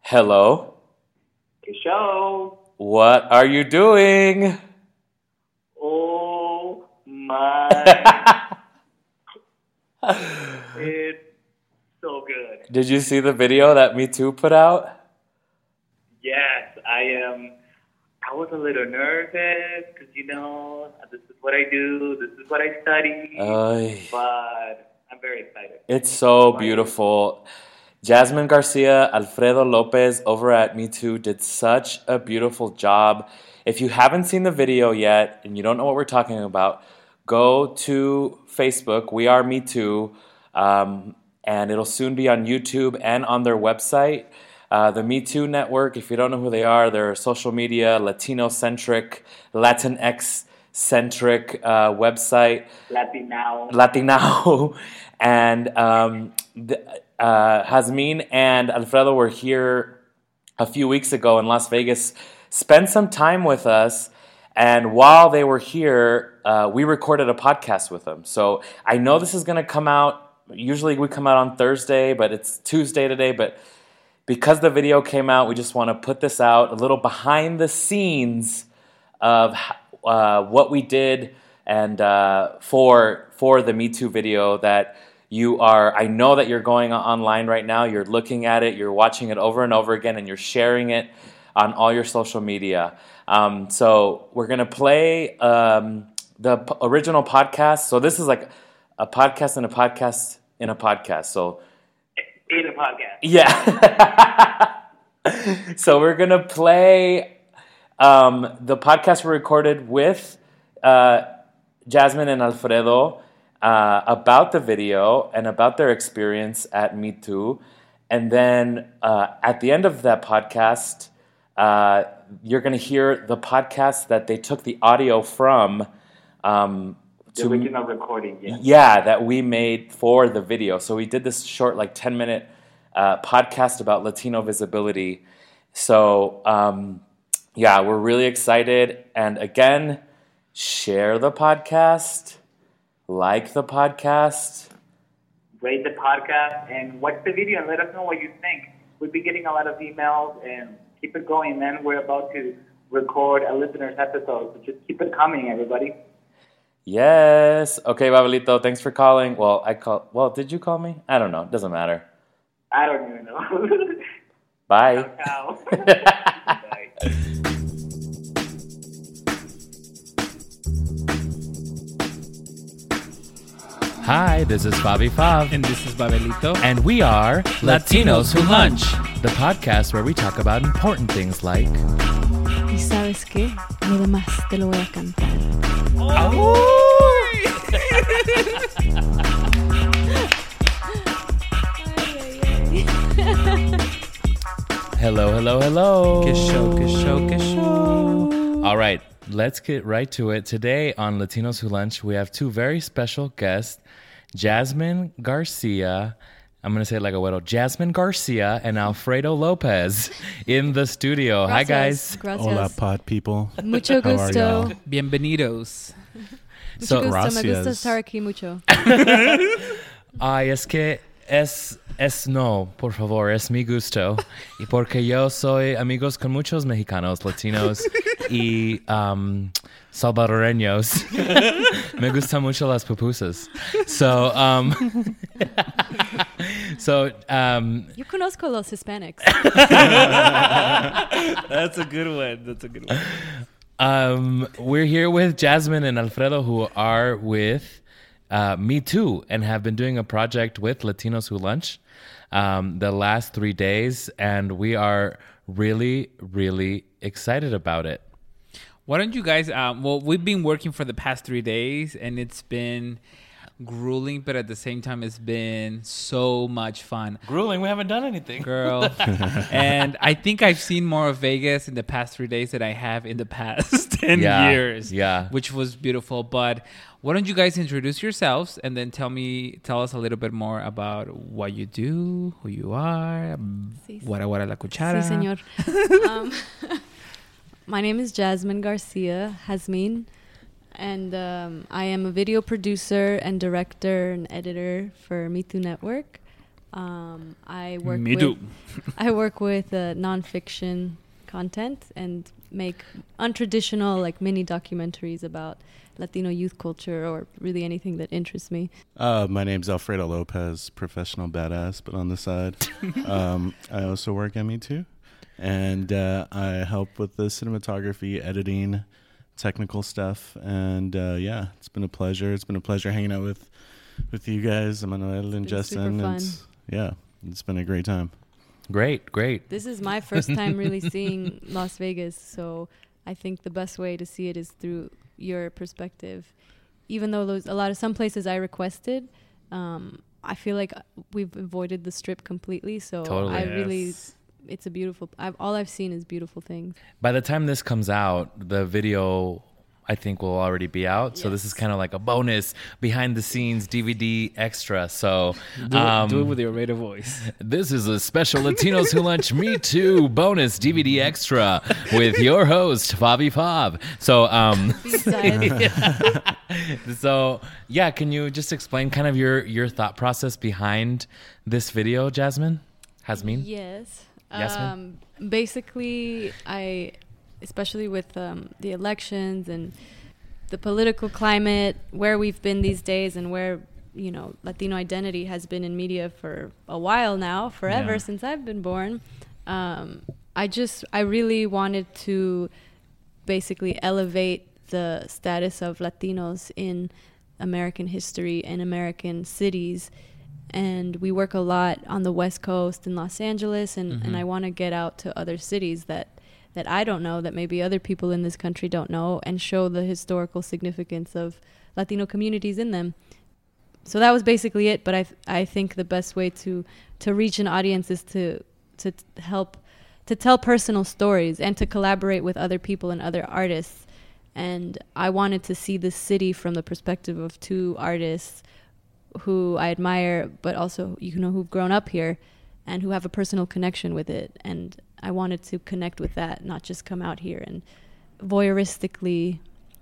Hello. Good show. What are you doing? Oh my. It's so good. Did you see the video that Me Too put out? Yes, I am. I was a little nervous because, this is what I do, this is what I study. But I'm very excited. It's so beautiful. Jasmine Garcia, Alfredo Lopez over at Me Too did such a beautiful job. If you haven't seen the video yet and you don't know what we're talking about, go to Facebook, We Are Me Too, and it'll soon be on YouTube and on their website. The Me Too Network, if you don't know who they are, they're a social media, Latino-centric, Latinx-centric website. Latinao. And Jasmine and Alfredo were here a few weeks ago in Las Vegas, spent some time with us, and while they were here, we recorded a podcast with them. So I know this is going to come out, usually we come out on Thursday, but it's Tuesday today, but because the video came out, we just want to put this out, a little behind the scenes of what we did and for the Me Too video that I know that you're going online right now, you're looking at it, you're watching it over and over again, and you're sharing it on all your social media. So we're going to play the original podcast. So this is like a podcast and a podcast in a podcast. So in a podcast. Yeah. So we're going to play the podcast we recorded with Jasmine and Alfredo about the video and about their experience at Me Too. And then at the end of that podcast, you're going to hear the podcast that they took the audio from. The original recording, yeah. Yeah, that we made for the video. So we did this short, 10-minute podcast about Latino visibility. So, we're really excited. And again, share the podcast, like the podcast, rate the podcast, and watch the video and let us know what you think. We've been getting a lot of emails, and keep it going, man. We're about to record a listener's episode, so just keep it coming, everybody. Yes. Okay, Babelito, thanks for calling. Well, did you call me? I don't know. It doesn't matter. I don't even know. Bye. Ciao. Bye. Hi, this is Fabi Fav. And this is Babelito. And we are Latinos Who Lunch, the podcast where we talk about important things like... ¿Y sabes qué? Lo demás te lo voy a cantar. Hello. Que show. All right, let's get right to it. Today on Latinos Who Lunch, we have two very special guests, Jasmine Garcia. I'm going to say it like a widow. Jasmine Garcia and Alfredo Lopez in the studio. Hi, guys. Gracias. Hola, pod people. Mucho How are gusto. y'all? Bienvenidos. Mucho gusto. gracias. Me gusta estar aquí mucho. Ay, es que no, por favor, es mi gusto. Y porque yo soy amigos con muchos mexicanos, latinos y salvadoreños. Me gustan mucho las pupusas. Yo conozco los Hispanics. That's a good one. We're here with Jasmine and Alfredo, who are with Me Too and have been doing a project with Latinos Who Lunch the last 3 days, and we are really, really excited about it. Why don't you guys, we've been working for the past 3 days, and it's been grueling, but at the same time, it's been so much fun. Grueling? We haven't done anything. Girl. And I think I've seen more of Vegas in the past 3 days than I have in the past 10 years. Yeah. Which was beautiful. But why don't you guys introduce yourselves and then tell us a little bit more about what you do, who you are, guara la cuchara. Sí, señor. My name is Jasmine Garcia, Jasmine, and I am a video producer and director and editor for Me Too Network. I work Me with too. I work with nonfiction content and make untraditional like mini documentaries about Latino youth culture or really anything that interests me. My name's Alfredo Lopez, professional badass, but on the side. I also work at Me Too, and I help with the cinematography, editing, technical stuff, and yeah, it's been a pleasure. It's been a pleasure hanging out with you guys, Emmanuel and Justin. Super fun. Yeah, it's been a great time. Great. This is my first time really seeing Las Vegas, so I think the best way to see it is through your perspective. Even though some places I requested, I feel like we've avoided the Strip completely. So Totally. it's a beautiful. All I've seen is beautiful things. By the time this comes out, the video I think will already be out. So this is kind of like a bonus behind the scenes DVD extra. So Do it with your radio voice. this is a special Latinos Who Lunch Me Too bonus DVD extra with your host, Fabi Fab. So, so yeah, can you just explain kind of your thought process behind this video, Jasmine? Hasmin? Yes. Yasmin? Basically, especially with the elections and the political climate, where we've been these days and where, Latino identity has been in media for a while now, forever since I've been born. I really wanted to basically elevate the status of Latinos in American history and American cities. And we work a lot on the West Coast in Los Angeles, and I want to get out to other cities that I don't know, that maybe other people in this country don't know, and show the historical significance of Latino communities in them. So that was basically it. But I think the best way to reach an audience is to help to tell personal stories and to collaborate with other people and other artists. And I wanted to see this city from the perspective of two artists who I admire, but also, who've grown up here and who have a personal connection with it. And I wanted to connect with that, not just come out here and voyeuristically,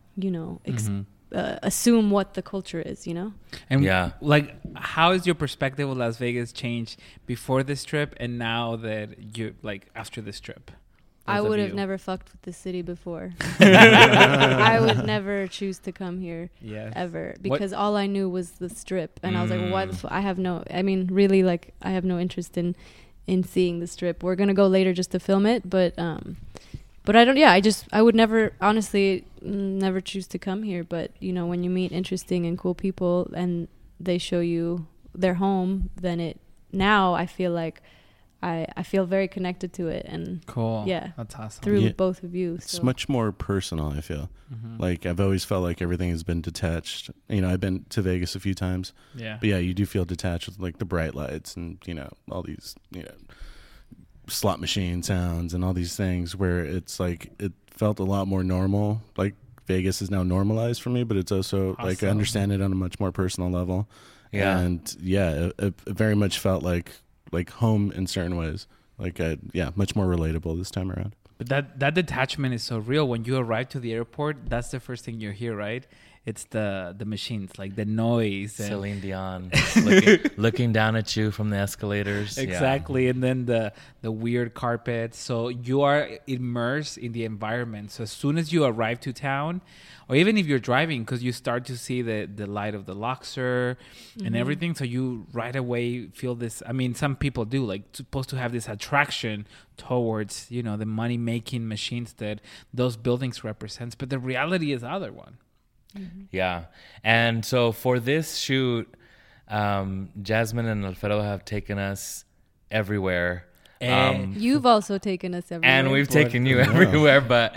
assume what the culture is, And like, how is your perspective of Las Vegas changed before this trip and now that you like after this trip? I would have never fucked with the city before. I would never choose to come here ever, because all I knew was the Strip, and I was like, why I have no interest in seeing the Strip. We're gonna go later just to film it, but I don't. Yeah, I would never, honestly, never choose to come here. But when you meet interesting and cool people and they show you their home, then now I feel like I feel very connected to it. And cool. Yeah, that's awesome. Through both of you, it's much more personal. I feel like I've always felt like everything has been detached. I've been to Vegas a few times. Yeah, but yeah, you do feel detached with like the bright lights and all these slot machine sounds and all these things where it's like it felt a lot more normal. Like Vegas is now normalized for me, but it's also like I understand it on a much more personal level. Yeah, and yeah, it very much felt like home in certain ways. Like much more relatable this time around. But that detachment is so real. When you arrive to the airport, that's the first thing you hear, right? It's the machines, like the noise. Celine Dion looking down at you from the escalators. Exactly. Yeah. And then the weird carpet. So you are immersed in the environment. So as soon as you arrive to town, or even if you're driving, because you start to see the light of the Luxor and everything. So you right away feel this. I mean, some people do, like, supposed to have this attraction towards, the money-making machines that those buildings represents. But the reality is the other one. Yeah. And so for this shoot, Jasmine and Alfredo have taken us everywhere. And you've also taken us everywhere. And we've taken you everywhere. But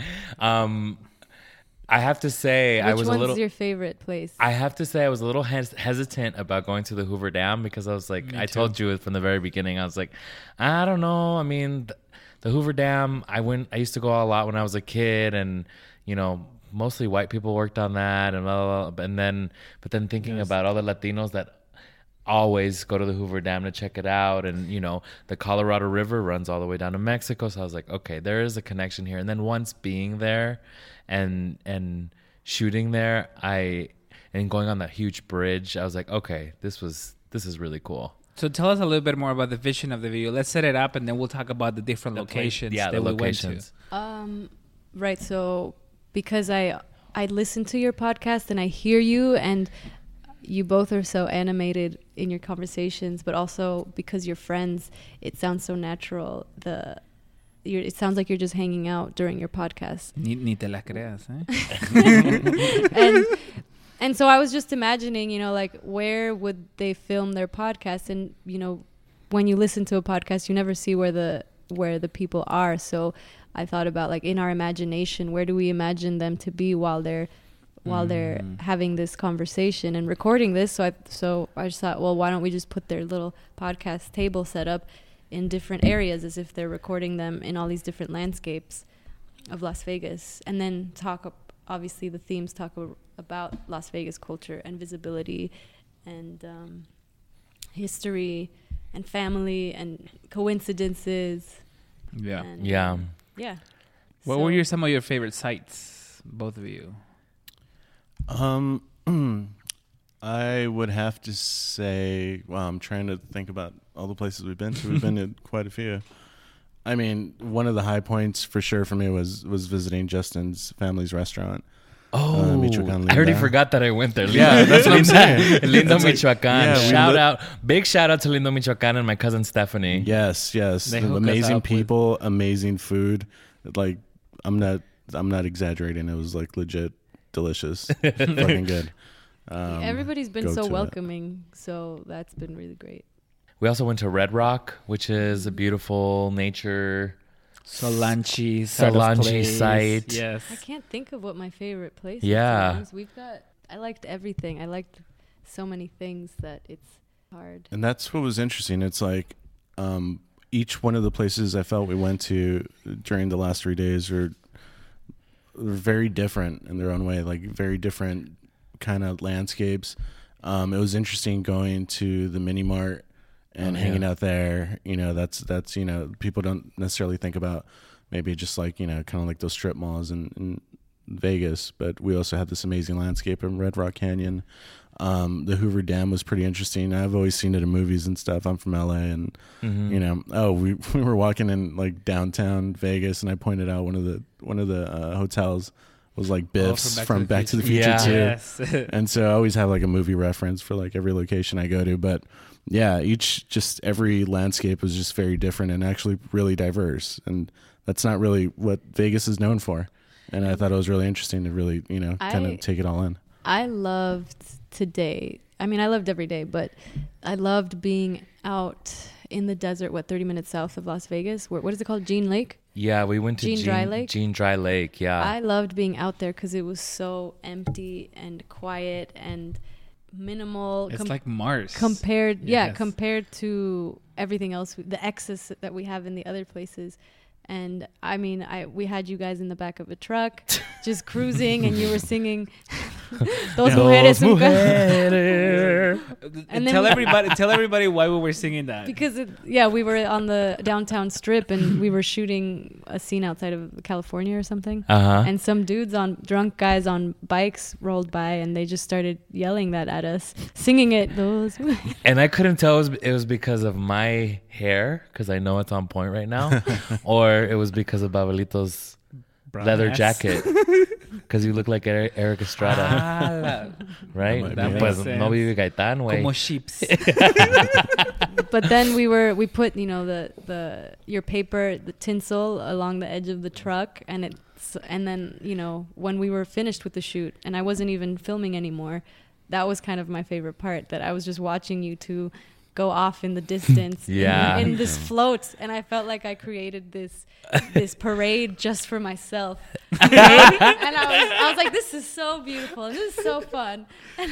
I have to say, Which one's your favorite place? I have to say I was a little hesitant about going to the Hoover Dam, because I was like, I told you from the very beginning, I was like, I don't know. I mean, the Hoover Dam, I used to go a lot when I was a kid, and, mostly white people worked on that, and blah, blah, blah. But then thinking about all the Latinos that always go to the Hoover Dam to check it out, and the Colorado River runs all the way down to Mexico, so I was like, okay, there is a connection here. And then once being there and shooting there, and going on that huge bridge, I was like, okay, this is really cool. So tell us a little bit more about the vision of the video. Let's set it up, and then we'll talk about the different locations that we went to. Right. So because I listen to your podcast and I hear you, and you both are so animated in your conversations, but also because you're friends, it sounds so natural. It sounds like you're just hanging out during your podcast. Ni te la creas, eh? And so I was just imagining, you know, like, where would they film their podcast? And, you know, when you listen to a podcast, you never see where the people are. So I thought about, like, in our imagination, where do we imagine them to be while they're having this conversation and recording this? So I just thought, well, why don't we just put their little podcast table set up in different areas as if they're recording them in all these different landscapes of Las Vegas, and then obviously the themes talk about Las Vegas culture and visibility and history and family and coincidences. Yeah. And, Yeah. What were some of your favorite sites, both of you? I would have to say, well, I'm trying to think about all the places we've been to. We've been to quite a few. I mean, one of the high points for sure for me was visiting Justin's family's restaurant. Oh, Michoacan, I already forgot that I went there. Yeah, that's what I'm saying. Lindo, Michoacan. Yeah, Big shout out to Lindo, Michoacan and my cousin Stephanie. Yes. They hook us Amazing up people, amazing food. Like, I'm not exaggerating. It was like legit delicious, fucking good. Everybody's been so welcoming, so that's been really great. We also went to Red Rock, which is a beautiful nature Solanchi site. Yes. I can't think of what my favorite place Yeah. is. I liked everything. I liked so many things that it's hard. And that's what was interesting. It's like each one of the places I felt we went to during the last 3 days were very different in their own way, like very different kind of landscapes. It was interesting going to the mini mart and hanging out there. You know, that's you know, people don't necessarily think about maybe just like, you know, kind of like those strip malls in Vegas, but we also had this amazing landscape in Red Rock Canyon. The Hoover Dam was pretty interesting. I've always seen it in movies and stuff. I'm from LA, and you know, we were walking in like downtown Vegas, and I pointed out one of the hotels was like Biff's from Back to the Future too. Yes. And so I always have like a movie reference for like every location I go to. But yeah, every landscape was just very different and actually really diverse. And that's not really what Vegas is known for. And I thought it was really interesting to really, you know, kind of take it all in. I loved today. I mean, I loved every day, but I loved being out in the desert, 30 minutes south of Las Vegas. What is it called? Jean Lake? Yeah, we went to Jean Dry Lake, yeah. I loved being out there because it was so empty and quiet and minimal. It's like Mars. Compared to everything else, the excess that we have in the other places. And I mean, we had you guys in the back of a truck, just cruising, and you were singing "Dos Mujeres." And tell everybody why we were singing that. Because we were on the downtown strip, and we were shooting a scene outside of California or something. And some drunk guys on bikes rolled by, and they just started yelling that at us, singing it. And I couldn't tell it was because of my hair, because I know it's on point right now, or it was because of Babelito's leather jacket, because you look like Eric Estrada, right? That makes sense. No vive Gaitán, way. Como sheeps. But then we put, you know, your paper, the tinsel along the edge of the truck, and then, you know, when we were finished with the shoot and I wasn't even filming anymore, that was kind of my favorite part, that I was just watching you two go off in the distance in this float, and I felt like I created this parade just for myself. And I was like, this is so beautiful and this is so fun.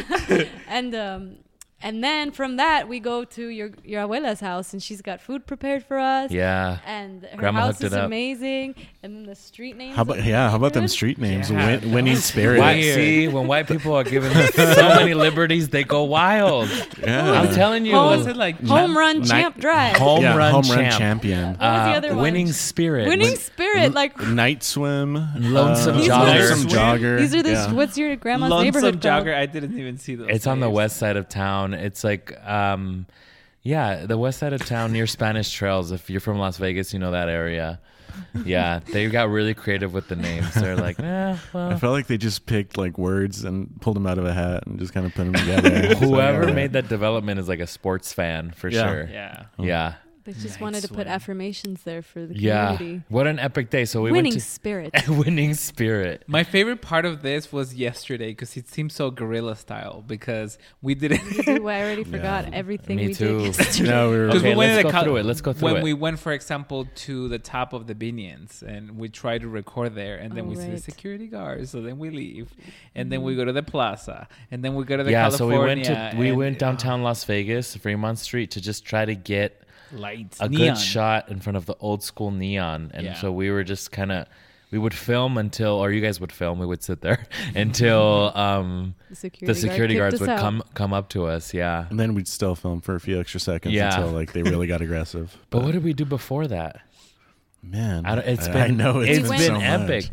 And then from that we go to your abuela's house, and she's got food prepared for us. Yeah. And her Grandma house is hooked it up. amazing. And then the street names. How about them street names? Yeah. Winning Spirit. See, when white people are given so many liberties, they go wild. Yeah. I'm telling you. Was it like Home Run Champ Drive. Home run champion. What was the other one? Winning Spirit. Winning Spirit, like Night Swim. Lonesome Jogger. Lonesome Jogger. these are the Yeah. what's your grandma's Lonesome neighborhood called? Jogger? I didn't even see those. It's on the names. west side of town. It's like, Yeah, the west side of town near Spanish Trails. If you're from Las Vegas, you know that area. Yeah, they got really creative with the names. They're like, I well, felt like they just picked like words and pulled them out of a hat and just kind of put them together. whoever So, made that development is like a sports fan for Yeah. sure. Yeah. Yeah. They just Nice wanted to put one. affirmations there for the Yeah. community. What an epic day. So we Winning went to spirit. winning spirit. My favorite part of this was yesterday because it seemed so guerrilla style because we didn't. Dude, I already forgot everything Me we too. did yesterday. No, we were. Because Okay, we went let's to the go through it. Let's go through when it. we went, for example, to the top of the Binions and we tried to record there, and then Oh, we see the right. security guards, so then we leave, and then we go to the plaza, and then we go to the Yeah, California. so we went and- downtown Las Vegas, Fremont Street, to just try to get lights, a neon. good shot in front of the old school neon. And Yeah. so we were just kind of, we would film until, or you guys would film, we would sit there until the security guard guards kicked would us out. come up to us. Yeah. And then we'd still film for a few extra seconds Yeah. until like they really got aggressive. But what did we do before that? Man, It's I been, know it's been, went- been so much. epic.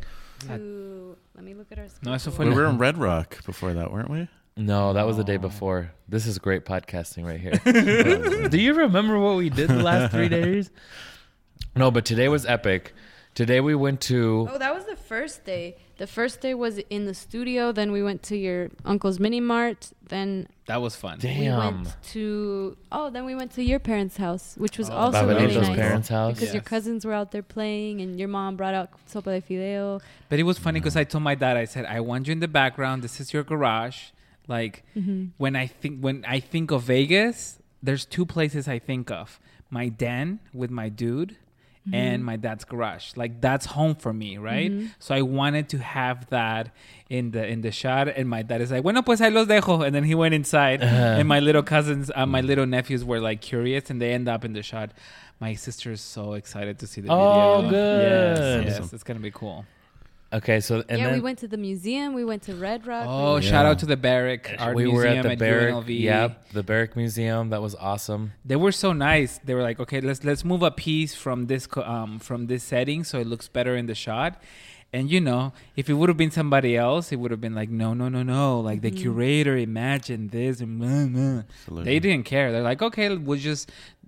Let me look at our No, eso schedule. fue We were in Red Rock before that, weren't we? No, that was the day before. This is great podcasting right here. Do you remember what we did the last 3 days? No, but today was epic. Today we went to Oh, that was the first day. The first day was in the studio. Then we went to your uncle's mini mart. Then That was fun. we Damn. went to then we went to your parents' house, which was Oh, also really Babelito's nice. parents' house. Because your Yes. cousins were out there playing, and your mom brought out sopa de fideo. But it was funny because I told my dad, I said, I want you in the background. This is your garage. Like when I think of Vegas, there's two places I think of: my den with my dude, and my dad's garage. Like that's home for me, right? So I wanted to have that in the shot. And my dad is like, "Bueno, pues ahí los dejo." And then he went inside, and my little cousins, my little nephews were like curious, and they end up in the shot. My sister is so excited to see the Oh, video. good. Yes, it's gonna be cool. Okay, so and Yeah, then we went to the museum. We went to Red Rock. Oh, we shout Yeah. out to the Barrick Art we Museum were at the Barrick. UNLV. Yep, the Barrick Museum. That was awesome. They were so nice. They were like, okay, let's move a piece from this setting so it looks better in the shot. And you know, if it would have been somebody else, it would have been like, no. Like the curator imagined this, and blah, blah. Absolutely. They didn't care. They're like, okay, we'll just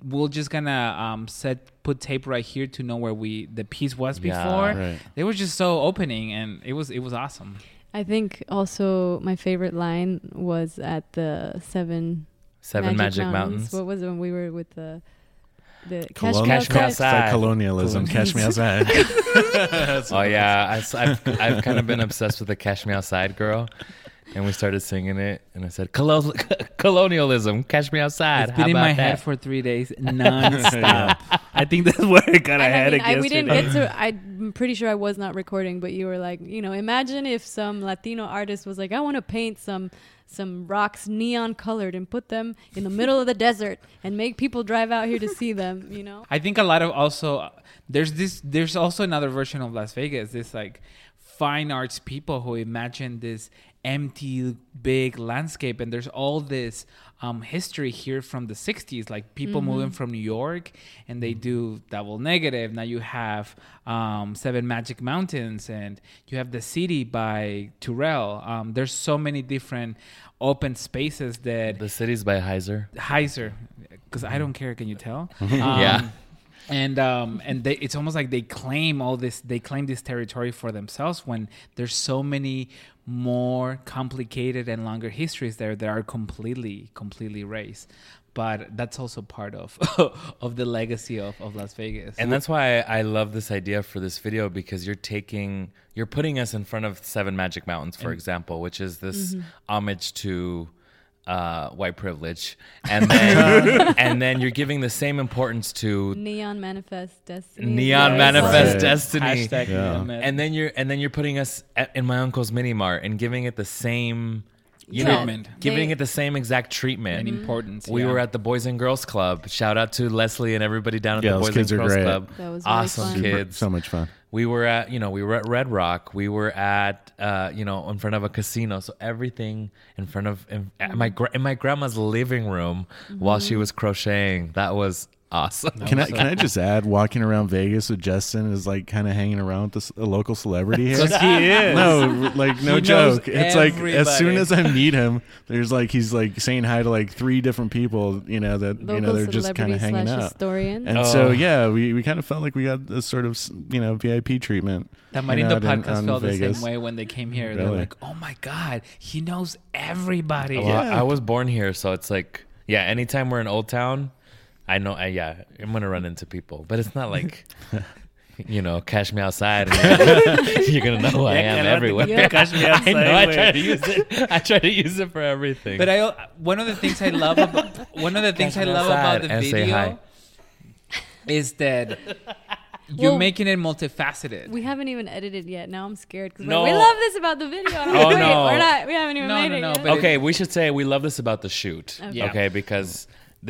gonna put tape right here to know where the piece was Yeah, before. right. They were just so opening, and it was awesome. I think also my favorite line was at the Seven Magic Mountains. What was it when we were with the Colonial- Cash Me It's Outside. like colonialism. Catch me outside. Oh yeah, I've kind of been obsessed with the Cash Me Outside girl, and we started singing it, and I said colonialism, Cash Me Outside. It's been in How my about head that? for 3 days nonstop. I think that's where it got ahead again. we didn't get to. I'm pretty sure I was not recording, but you were like, imagine if some Latino artist was like, I want to paint some rocks neon colored and put them in the middle of the desert and make people drive out here to see them. I think a lot of also there's also another version of Las Vegas. This like fine arts people who imagine this empty big landscape, and there's all this history here from the 60s, like people moving from New York, and they do Double Negative. Now you have Seven Magic Mountains, and you have the city by Turrell. There's so many different open spaces that The City's by Heiser. because I don't care. Can you tell? Yeah. And it's almost like they claim this territory for themselves when there's so many more complicated and longer histories there that are completely erased. But that's also part of of the legacy of Las Vegas. And that's why I love this idea for this video, because you're putting us in front of Seven Magic Mountains, for example, which is this homage to white privilege, and then you're giving the same importance to Neon Manifest Destiny. Neon Yes. Manifest Right. Destiny. Hashtag Yeah. Neon Man. And then you're putting us in my uncle's mini mart and giving it the same Treatment. giving They- it the same exact treatment. and importance. We yeah. were at the Boys and Girls Club. Shout out to Leslie and everybody down at Yeah, the those Boys kids and are Girls great. Club. That was really Awesome fun. kids. So much fun. We were at Red Rock. We were at in front of a casino. So everything in front of in my grandma's living room while she was crocheting. That was awesome. Can I just add, walking around Vegas with Justin is like kind of hanging around with a local celebrity here. Because he is. No, like no He joke. knows It's like as soon everybody. as I meet him, there's like he's like saying hi to like 3 different people. You know that Local they're just kind of hanging out. historian. And so yeah, we kind of felt like we got this sort of VIP treatment. That you know, Marindo out in- podcast on felt the Vegas. same way when they came here. They're Really? like, oh my God, he knows everybody. Well, I was born here, so it's like, yeah, anytime we're in Old Town, I know, I'm going to run into people. But it's not like, cash me outside. And you're going to know who I am everywhere. Yeah, cash me I outside, know, I wait. try to use it. I try to use it for everything. But one of the things I love about the And say video hi. is that you're Well, making it multifaceted. We haven't even edited yet. Now I'm scared because No. we love this about the video. And I'm Oh, like, wait, no. we're not. We haven't even made it yet. but Okay, we should say we love this about the shoot. Okay. Yeah. Okay, because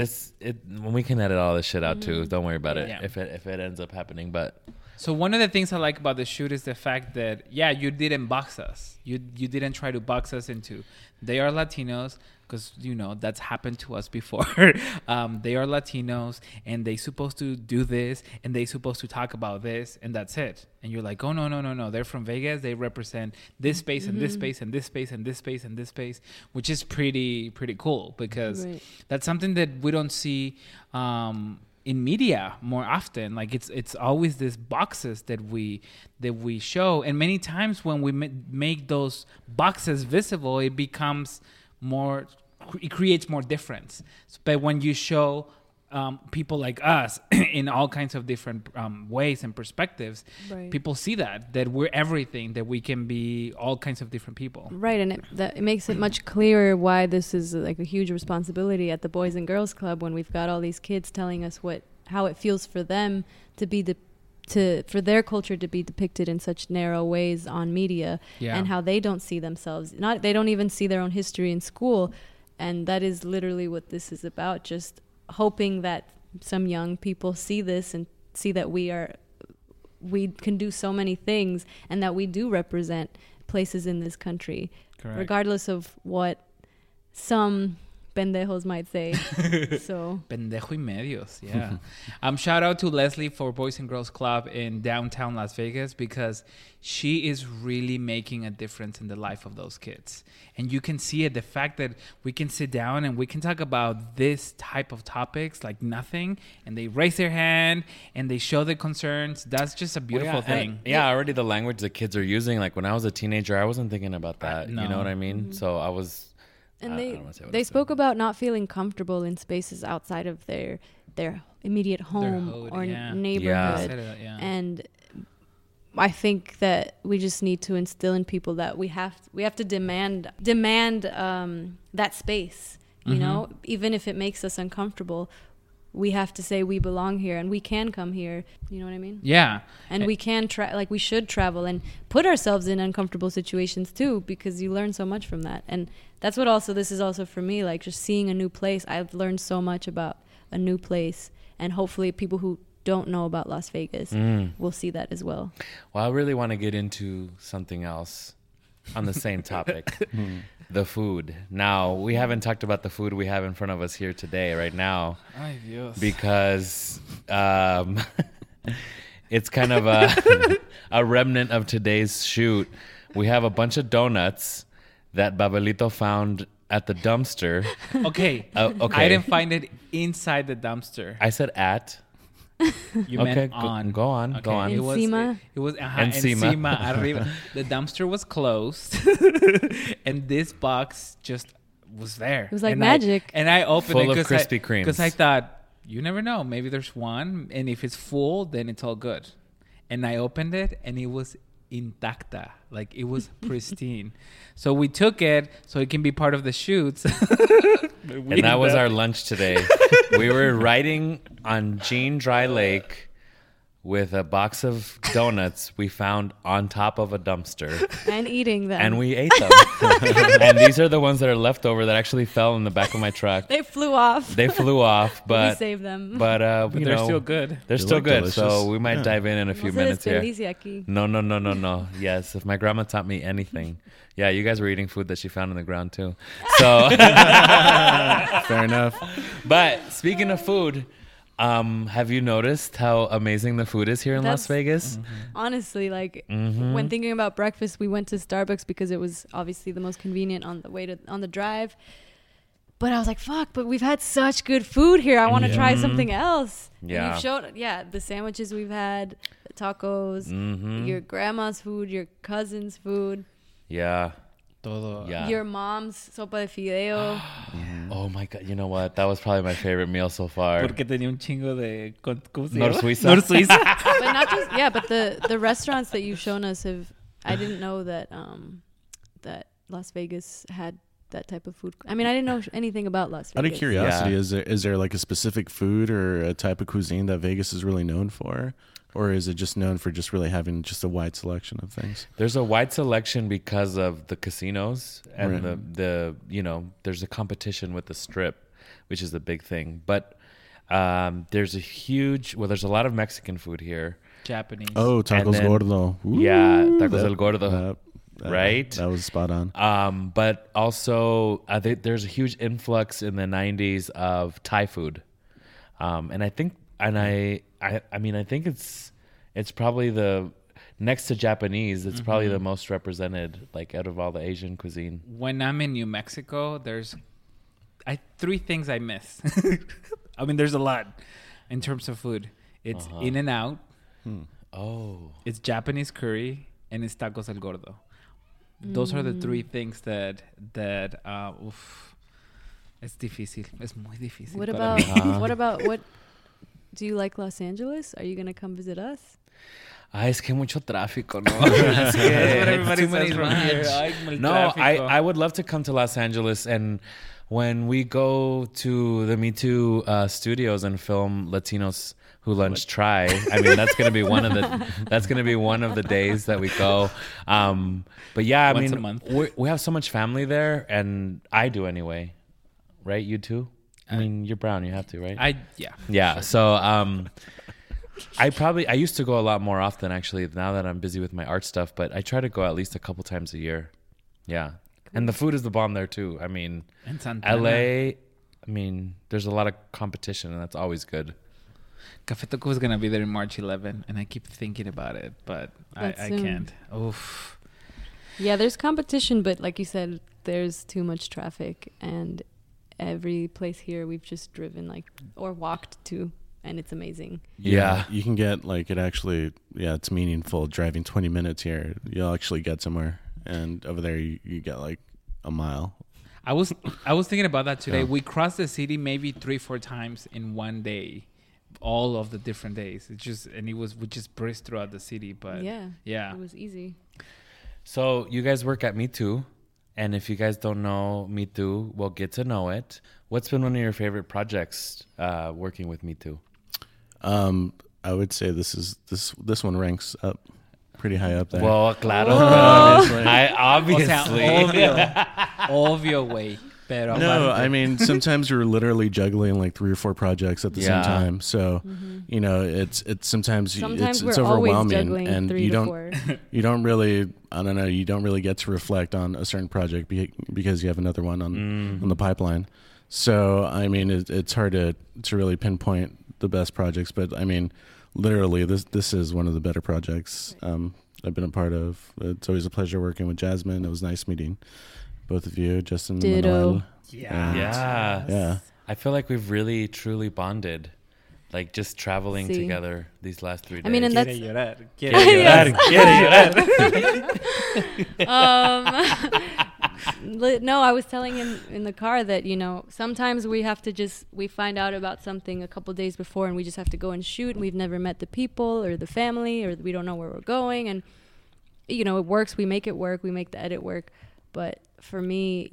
we can edit all this shit out too. Don't worry about it Yeah. if it ends up happening. But So one of the things I like about the shoot is the fact that you didn't box us. You didn't try to box us into. They are Latinos because that's happened to us before. They are Latinos and they supposed to do this and they supposed to talk about this and that's it. And you're like, oh no. They're from Vegas. They represent this space and this space and this space and this space and this space, which is pretty cool because Right. that's something that we don't see. In media more often, like it's always these boxes that we show, and many times when we make those boxes visible, it becomes more, it creates more difference. But when you show people like us in all kinds of different ways and perspectives, Right. people see that we're everything, that we can be all kinds of different people. Right, and it makes it much clearer why this is like a huge responsibility at the Boys and Girls Club when we've got all these kids telling us how it feels for them to be for their culture to be depicted in such narrow ways on media, Yeah. and how they don't see themselves. They don't even see their own history in school, and that is literally what this is about. Just hoping that some young people see this and see that we can do so many things and that we do represent places in this country, Correct. regardless of what some pendejos might say. So Pendejo y medios, yeah. Shout out to Leslie for Boys and Girls Club in downtown Las Vegas because she is really making a difference in the life of those kids. And you can see it, the fact that we can sit down and we can talk about this type of topics like nothing, and they raise their hand and they show their concerns. That's just a beautiful thing. Already the language the kids are using. Like when I was a teenager, I wasn't thinking about that. No. You know what I mean? So I was. and I they don't wanna say what I they said. spoke about not feeling comfortable in spaces outside of their immediate home hood, or yeah. neighborhood. Yeah. And I think that we just need to instill in people that we have to demand that space, you know, even if it makes us uncomfortable. We have to say we belong here and we can come here. You know what I mean? Yeah. And we can we should travel and put ourselves in uncomfortable situations too, because you learn so much from that. And that's what this is also for me, like just seeing a new place. I've learned so much about a new place, and hopefully people who don't know about Las Vegas will see that as well. Well, I really want to get into something else on the same topic. The food. Now, we haven't talked about the food we have in front of us here today, right now, Ay, Dios. because it's kind of a remnant of today's shoot. We have a bunch of donuts that Babelito found at the dumpster. Okay. Okay. I didn't find it inside the dumpster. I said at. You Okay, meant go- on. go on, go on. It was Encima? it was Encima. encima, arriba. The dumpster was closed, and this box just was there. It was like magic. And I opened Full it of Krispy Kremes. because I thought, you never know, maybe there's one, and if it's full, then it's all good. And I opened it, and it was intacta, like it was pristine. So we took it so it can be part of the shoots. And that was our lunch today. We were riding on Jean Dry Lake with a box of donuts we found on top of a dumpster. And eating them. And we ate them. And these are the ones that are left over that actually fell in the back of my truck. they flew off. They flew off, We but saved them. but you they're know, still good. They're They still look good. delicious. So we might Yeah. dive in a few No se minutes here. desperdicia aquí. No. Yes, if my grandma taught me anything. Yeah, you guys were eating food that she found in the ground too. So Fair enough. But speaking of food, Have you noticed how amazing the food is here in Las That's- Vegas? Honestly, like Mm-hmm. when thinking about breakfast, we went to Starbucks because it was obviously the most convenient on the drive. But I was like, fuck, but we've had such good food here. I want to try something else. And Yeah. you've showed, the sandwiches we've had, the tacos, Mm-hmm. your grandma's food, your cousin's food, Yeah. Todo. Yeah. your mom's sopa de fideo. Oh my God. You know what? That was probably my favorite meal so far. Porque tenía un chingo de... ¿Cómo se Nor llama? Suiza. Nor Suiza. But not just, but the restaurants that you've shown us I didn't know that that Las Vegas had that type of food. I mean, I didn't know anything about Las Vegas. Out of curiosity, Yeah. is there like a specific food or a type of cuisine that Vegas is really known for? Or is it just known for just really having just a wide selection of things? There's a wide selection because of the casinos and Right. the there's a competition with the strip, which is the big thing. But there's a lot of Mexican food here. Japanese. Oh, tacos then- gordo. Ooh, Yeah, tacos that- el gordo. that- Right? That was spot on. But also there's a huge influx in the 90s of Thai food. And I think it's probably the next to Japanese, it's probably the most represented like out of all the Asian cuisine. When I'm in New Mexico, there's 3 things I miss. I mean, there's a lot in terms of food. It's In-N-Out, Oh. it's Japanese curry, and it's tacos el gordo. Those are the 3 things that es difícil. Es muy difícil. What para about mí. what do you like Los Angeles? Are you going to come visit us? Es que mucho tráfico, ¿no? That's what everybody It's too says from much. here. Ay, el No, tráfico. I would love to come to Los Angeles, and when we go to the Me Too studios and film Latinos Who Lunch Try, I mean that's gonna be one of the days that we go. But yeah, I Once a mean month. we have so much family there, and I do anyway, right? You too? I mean you're brown, you have to, right? Yeah. So I used to go a lot more often actually now that I'm busy with my art stuff, but I try to go at least a couple times a year. Yeah. And the food is the bomb there too. I mean, And Santana. LA, I mean, there's a lot of competition and that's always good. Café Tacuba is going to be there in March 11, and I keep thinking about it, but I That's soon. can't. Oof. Yeah, there's competition, but like you said, there's too much traffic, and every place here we've just driven or walked to, and it's amazing. Yeah. You can get it's meaningful driving 20 minutes here. You'll actually get somewhere. And over there, you get like a mile. I was thinking about that today. Yeah. We crossed the city maybe 3-4 times in one day, all of the different days. We just breezed throughout the city, but yeah. It was easy. So you guys work at Me Too. And if you guys don't know Me Too, well, get to know it. What's been one of your favorite projects working with Me Too? I would say this one ranks up pretty high up there. Well, claro. Obviously. Obviously. Obvio way. Pero No, aparte. I mean, sometimes you're literally juggling like 3 or 4 projects at the Yeah. same time. So, it's sometimes Sometimes it's we're always overwhelming, juggling and 3 you to don't 4. you don't really get to reflect on a certain project because you have another one on the pipeline. So, I mean, it's hard to really pinpoint the best projects, but I mean, literally, this is one of the better projects I've been a part of. It's always a pleasure working with Jasmine. It was nice meeting both of you, Justin and Ditto. Manuel. Yeah. Yeah. I feel like we've really, truly bonded. Like just traveling See. together these last 3 days. I mean, and Quiere that's llorar. no, I was telling him in the car that, sometimes we find out about something a couple days before and we just have to go and shoot, and we've never met the people or the family, or we don't know where we're going, and it works, we make it work, we make the edit work. But for me,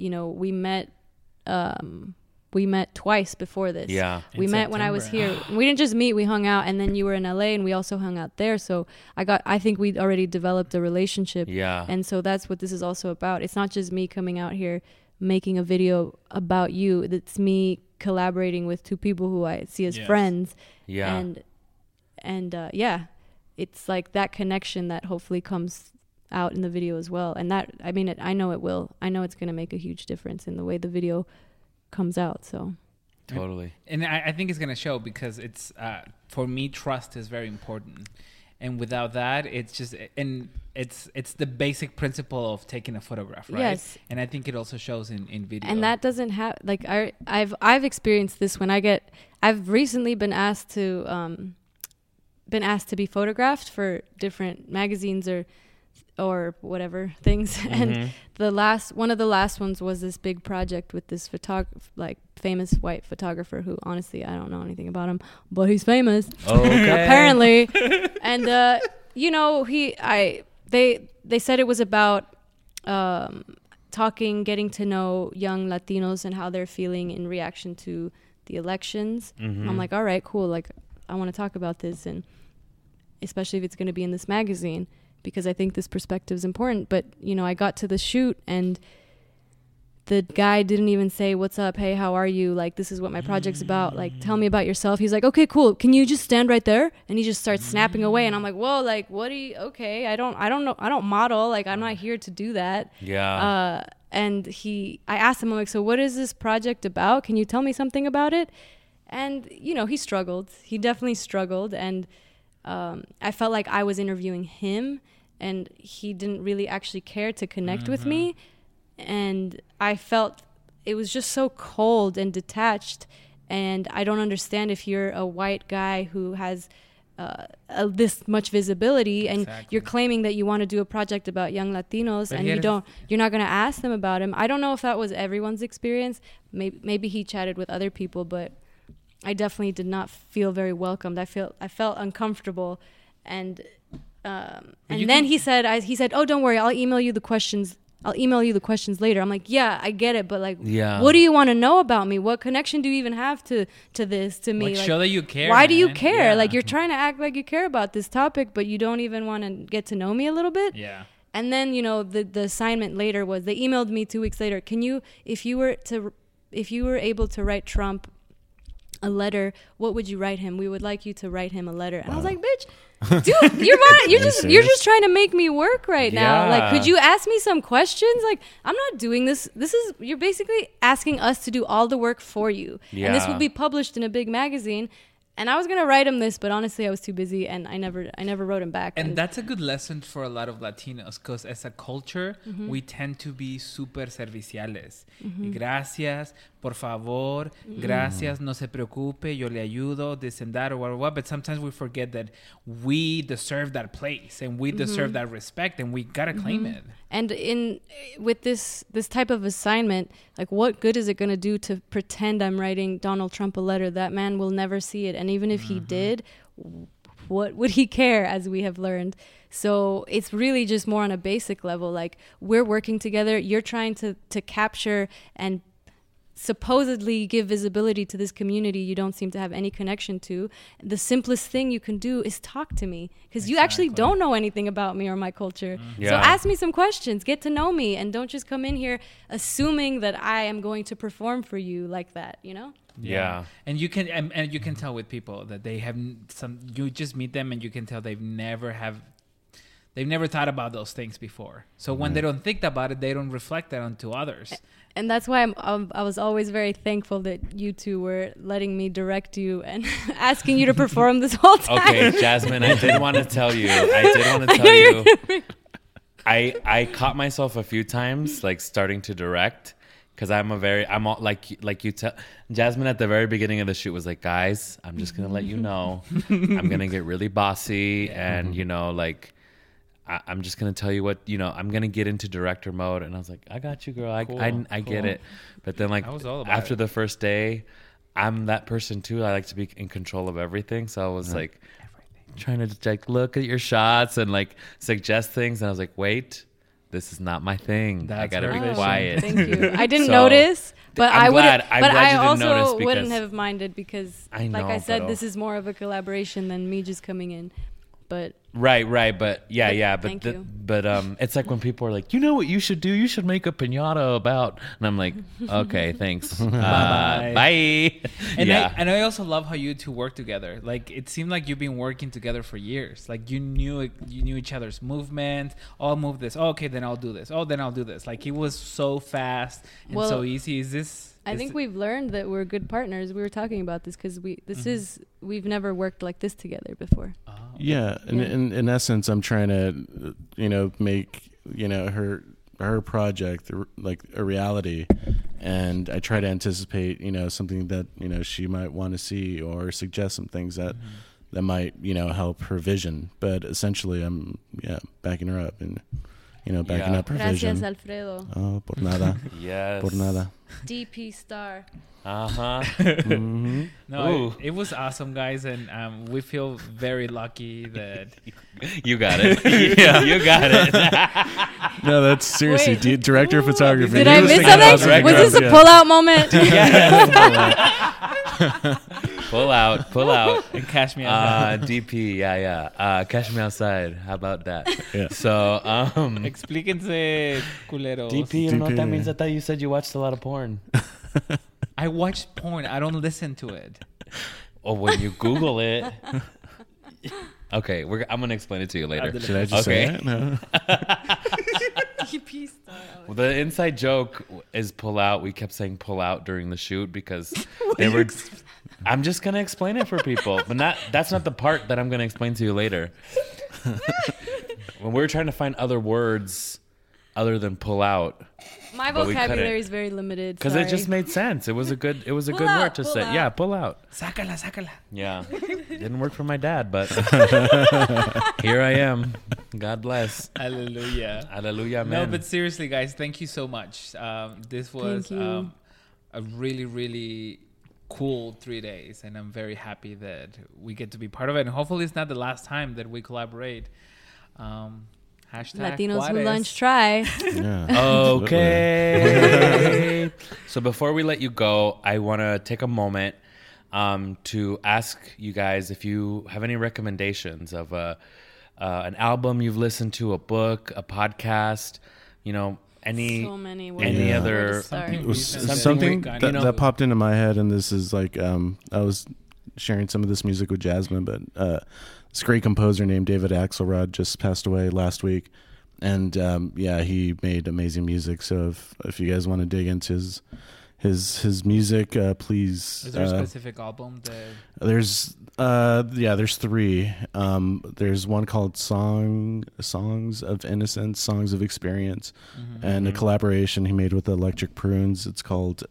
we met twice before this. Yeah. We In met when I was September. here. We didn't just meet, we hung out, and then you were in LA and we also hung out there. So I think we'd already developed a relationship. Yeah. And so that's what this is also about. It's not just me coming out here making a video about you. It's me collaborating with 2 people who I see as Yes. friends. Yeah. And it's like that connection that hopefully comes out in the video as well. And that, I mean, I know it will. I know it's going to make a huge difference in the way the video comes out. So Totally. And I think it's going to show because it's, for me, trust is very important. And without that, it's just, and it's the basic principle of taking a photograph, right? Yes. And I think it also shows in video. And that doesn't have, like, I've experienced this when I've recently been asked to be photographed for different magazines or whatever things. And one of the last ones was this big project with this famous white photographer who, honestly, I don't know anything about him, but he's famous. Okay. Apparently. And they said it was about getting to know young Latinos and how they're feeling in reaction to the elections. I'm like, all right, cool, like I want to talk about this, and especially if it's going to be in this magazine, because I think this perspective is important. But, I got to the shoot and the guy didn't even say, what's up? Hey, how are you? Like, this is what my project's about. Like, tell me about yourself. He's like, okay, cool. Can you just stand right there? And he just starts snapping away. And I'm like, whoa, like, what do you, okay. I don't know. I don't model. Like, I'm not here to do that. Yeah. And I asked him, I'm like, so what is this project about? Can you tell me something about it? And, he struggled. He definitely struggled. And I felt like I was interviewing him and he didn't really actually care to connect with me. And I felt it was just so cold and detached. And I don't understand if you're a white guy who has this much visibility and you're claiming that you want to do a project about young Latinos, but and you're not going to ask them about him. I don't know if that was everyone's experience. Maybe he chatted with other people, but I definitely did not feel very welcomed. I felt uncomfortable. And then he said, oh, don't worry, I'll email you the questions later. I'm like, yeah, I get it, but like, what do you want to know about me? What connection do you even have to me? Like, show that you care. Why do you care? Yeah. Like, you're trying to act like you care about this topic, but you don't even want to get to know me a little bit. Yeah. And then, the assignment later was, they emailed me 2 weeks later. Can you, if you were able to write Trump a letter, what would you write him? We would like you to write him a letter. And I was like, bitch, dude, you're just trying to make me work right now. Like, could you ask me some questions? Like, I'm not doing this. You're basically asking us to do all the work for you. Yeah. And this will be published in a big magazine. And I was going to write him this, but honestly, I was too busy and I never wrote him back. And that's a good lesson for a lot of Latinos, because as a culture, we tend to be super serviciales. Gracias, por favor, gracias, no se preocupe, yo le ayudo, this and that, or whatever. But sometimes we forget that we deserve that place and we deserve that respect, and we got to claim it. And with this type of assignment, like, what good is it going to do to pretend I'm writing Donald Trump a letter? That man will never see it. And even if he did, what would he care, as we have learned? So it's really just more on a basic level. Like, we're working together. You're trying to capture and supposedly give visibility to this community you don't seem to have any connection to. The simplest thing you can do is talk to me, because you actually don't know anything about me or my culture. So ask me some questions, get to know me, and don't just come in here assuming that I am going to perform for you like that, Yeah. And you can tell with people that they have you just meet them and you can tell they've never thought about those things before. So when they don't think about it, they don't reflect that onto others. And that's why I was always very thankful that you two were letting me direct you and asking you to perform this whole time. Okay, Jasmine, I did want to tell you. I caught myself a few times, like, starting to direct, because I'm all, like you tell Jasmine at the very beginning of the shoot was like, guys, I'm just gonna let you know, I'm gonna get really bossy, and like, I'm just going to tell you what, I'm going to get into director mode. And I was like, I got you, girl. I get it. But then, like, after the first day, I'm that person too. I like to be in control of everything. So I was like trying to like look at your shots and like suggest things. And I was like, wait, this is not my thing. I got to be quiet. Thank you. I didn't notice, but I also wouldn't have minded, because like I said, this is more of a collaboration than me just coming in. But right, but but it's like when people are like, what you should do? You should make a piñata about, and I'm like, okay, thanks, bye. And I also love how you two work together. Like, it seemed like you've been working together for years. Like, you knew each other's movement. I'll move this. Oh, okay, then I'll do this. Oh, then I'll do this. Like, it was so fast and so easy. Is this? I think we've learned that we're good partners. We were talking about this because we've never worked like this together before. Yeah, in essence, I'm trying to, make, her project like a reality, and I try to anticipate, something that she might want to see, or suggest some things that might help her vision. But essentially, I'm backing her up and backing up her vision. Gracias, Alfredo. Oh, por nada. Yes. Por nada. DP star. Uh-huh. No, it was awesome, guys, and we feel very lucky that You got it. Yeah, you got it. No, that's seriously Wait. director of photography. Did He I was miss thinking about something? director Was this of- a yeah. pull-out moment? Pull out. and Cash Me Outside. DP, yeah. Cash Me Outside. How about that? Yeah. So, Explíquense, culeros. DP, you know what that DP. means? I thought you said you watched a lot of porn. I watch porn. I don't listen to it. Or when you Google it. Okay, I'm going to explain it to you later. Should I just say it? No. DP star. Well, the inside joke is pull out. We kept saying pull out during the shoot because they were. I'm just gonna explain it for people, but that's not the part that I'm gonna explain to you later. When we were trying to find other words other than pull out, My But we couldn't. vocabulary is very limited. because it just made sense. It was a good Pull word out, to pull say. out. Yeah, pull out. Sácala. Yeah, didn't work for my dad, but here I am. God bless. Hallelujah. Hallelujah, No, man. but seriously, guys, thank you so much. This was Thank you. a really, really cool 3 days, and I'm very happy that we get to be part of it. And hopefully, it's not the last time that we collaborate. Hashtag Latinos who Juarez. lunch try. Yeah. Okay. So before we let you go, I want to take a moment to ask you guys if you have any recommendations of an album you've listened to, a book, a podcast, any So many any ways other- to start. Something It was Something something we- that popped into my head, and this is like I was sharing some of this music with Jasmine, but this great composer named David Axelrod just passed away last week, and he made amazing music. So if you guys want to dig into his music, please. Is there a specific album that There's three. There's one called Songs of Innocence, Songs of Experience, and a collaboration he made with the Electric Prunes. It's called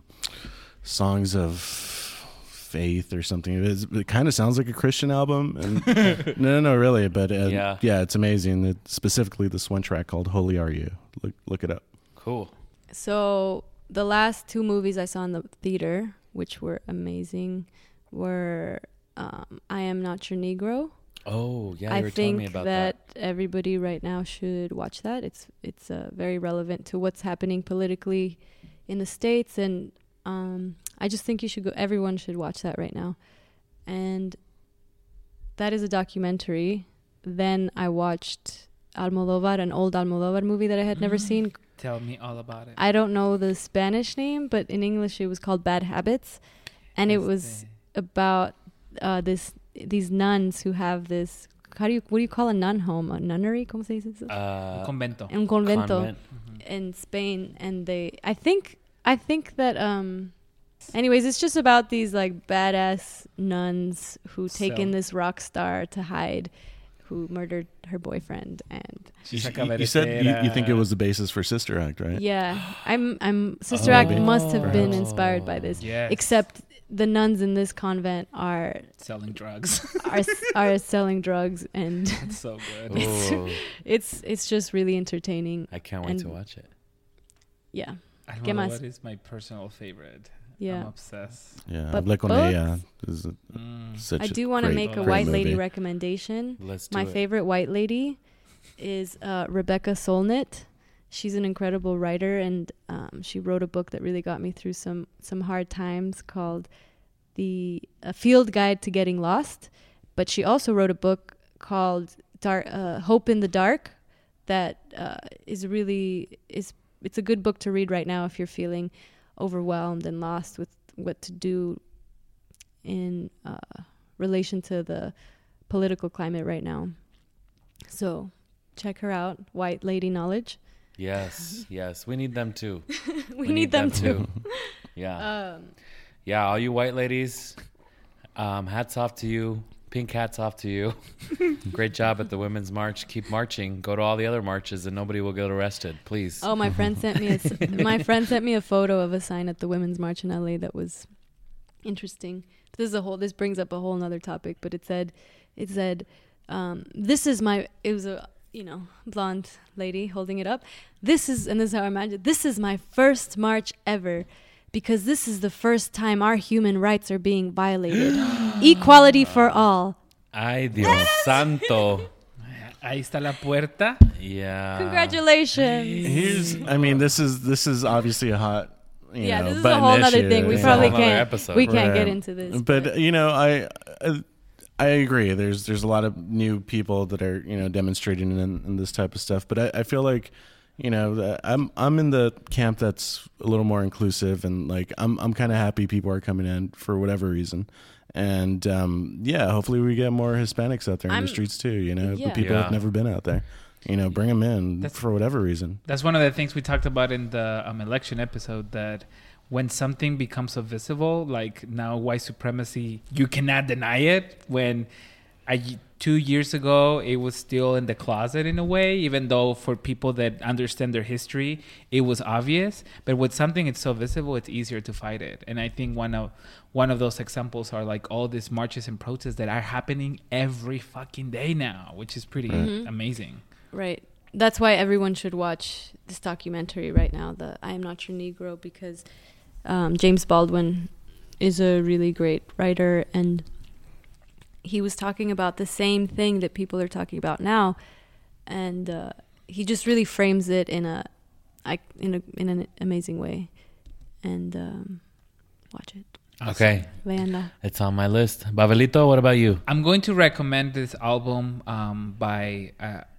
Songs of Faith or something. It kind of sounds like a Christian album, and no, really. But it's amazing. Specifically, this one track called "Holy Are You." Look it up. Cool. So the last two movies I saw in the theater, which were amazing, were I Am Not Your Negro. Oh, yeah, you I were telling me think about that everybody right now should watch that. It's very relevant to what's happening politically in the States, and I just think you should go. Everyone should watch that right now. And that is a documentary. Then I watched Almodovar, an old Almodovar movie that I had never seen. tell me all about it? I don't know the Spanish name, but in English it was called Bad Habits, and it was about these nuns who have this. What do you call a nun home? A nunnery? ¿Cómo se dice eso? Convento. Un convento Convent. in Spain, and I think that anyways, it's just about these like badass nuns who take in this rock star to hide, who murdered her boyfriend, and You said you think it was the basis for Sister Act, right? yeah, I'm Sister Act must have been Perhaps. inspired by this. Yes. Except the nuns in this convent are Selling drugs. are selling drugs, and It's so good. Oh, it's just really entertaining. I can't wait And- to watch it. Yeah, I don't ¿Qué know más? what is my personal favorite. yeah. I'm obsessed. Yeah, But Hablé con books? ella is such I a do want to great- make a great white lady movie. recommendation. Let's do My it. favorite white lady is Rebecca Solnit. She's an incredible writer, and she wrote a book that really got me through some hard times called A Field Guide to Getting Lost. But she also wrote a book called Hope in the Dark that it's a good book to read right now if you're feeling overwhelmed and lost with what to do in relation to the political climate right now. So check her out, White Lady Knowledge. Yes, yes. We need them too. We need them too. Yeah. Yeah, all you white ladies, hats off to you. Pink hats off to you. Great job at the Women's March. Keep marching. Go to all the other marches and nobody will get arrested, please. Oh, my friend sent me a photo of a sign at the Women's March in LA that was interesting. This brings up a whole nother topic, but it said this is my, it was a, blonde lady holding it up. This is how I imagine it. This is my first march ever, because this is the first time our human rights are being violated. Equality for all. Ay, Dios santo. Ahí está la puerta. Yeah. Congratulations. This is obviously a hot, this is a button whole other issue. thing. We It's a probably whole nother can't. episode. We can't Right. get into this. But I agree. There's a lot of new people that are demonstrating in this type of stuff. But I feel like I'm in the camp that's a little more inclusive, and like I'm kind of happy people are coming in for whatever reason. And hopefully we get more Hispanics out there in the streets too. The people Yeah. have never been out there. Bring them in for whatever reason. That's one of the things we talked about in the election episode, that when something becomes so visible, like now white supremacy, you cannot deny it. When 2 years ago, it was still in the closet in a way, even though for people that understand their history, it was obvious. But with something it's so visible, it's easier to fight it. And I think one of those examples are like all these marches and protests that are happening every fucking day now, which is pretty amazing. Right. That's why everyone should watch this documentary right now, the I Am Not Your Negro, because James Baldwin is a really great writer, and he was talking about the same thing that people are talking about now, and he just really frames it in an amazing way. And watch it. Okay. Veanla. It's on my list. Babelito, what about you? I'm going to recommend this album by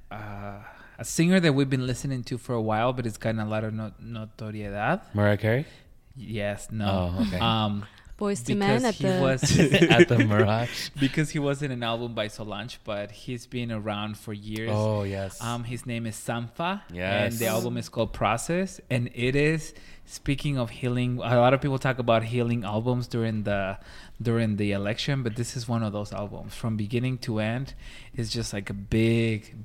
a singer that we've been listening to for a while, but it's gotten a lot of notoriedad. Mariah Carey? Yes, no. Oh, okay. Boys to Men at At the Mirage. because he wasn't an album by Solange, but he's been around for years. Oh, yes. His name is Sampha, Yes. and the album is called Process, and it is, speaking of healing, a lot of people talk about healing albums during the election, but this is one of those albums. From beginning to end, it's just like a big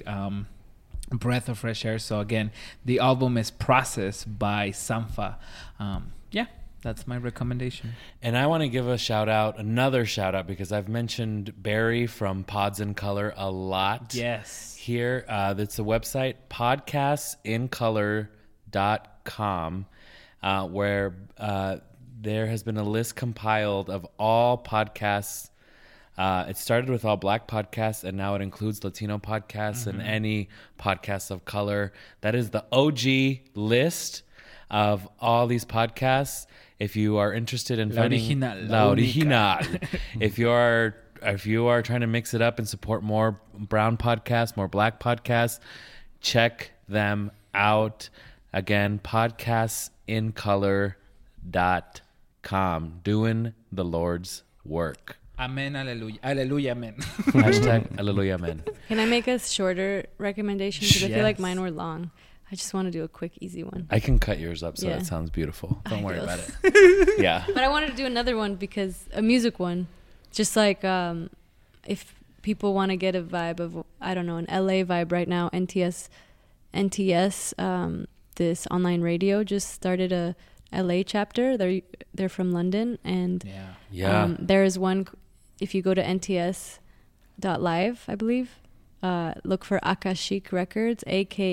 breath of fresh air. So again, the album is Process by Sampha. That's my recommendation. And I want to give another shout out, because I've mentioned Barry from Pods in Color a lot. Yes. Here, that's the website, podcastincolor.com, where there has been a list compiled of all podcasts. It started with all black podcasts, and now it includes Latino podcasts and any podcasts of color. That is the OG list of all these podcasts. If you are interested in finding La original. if you are trying to mix it up and support more brown podcasts, more black podcasts, check them out. Again, podcastincolor.com, doing the Lord's work. Amen, alleluia. Alleluia, amen. Hashtag alleluia, amen. Can I make a shorter recommendation? Because I feel like Yes. mine were long. I just want to do a quick, easy one. I can cut yours up so Yeah. it sounds beautiful. Don't worry Adios. about it. Yeah. But I wanted to do another one, because a music one, just like if people want to get a vibe of, I don't know, an LA vibe right now, NTS, this online radio just started a LA chapter. They're from London, and Yeah. there is one. If you go to nts.live, I believe, look for Akashik Records,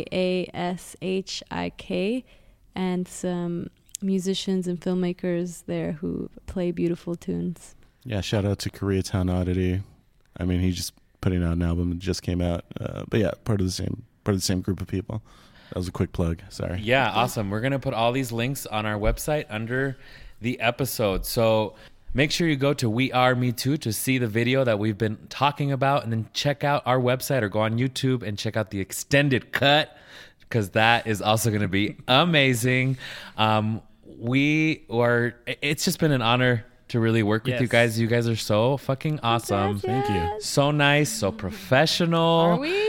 AKASHIK, and some musicians and filmmakers there who play beautiful tunes. Yeah, shout out to Koreatown Oddity. I mean, he just putting out an album that just came out. But yeah, part of the same group of people. That was a quick plug. Sorry. Yeah, awesome. We're going to put all these links on our website under the episode. So make sure you go to We Are Me Too to see the video that we've been talking about, and then check out our website or go on YouTube and check out the extended cut, because that is also going to be amazing. It's just been an honor to really work with Yes. you guys. You guys are so fucking awesome. Thank you. So nice, so professional. Are we?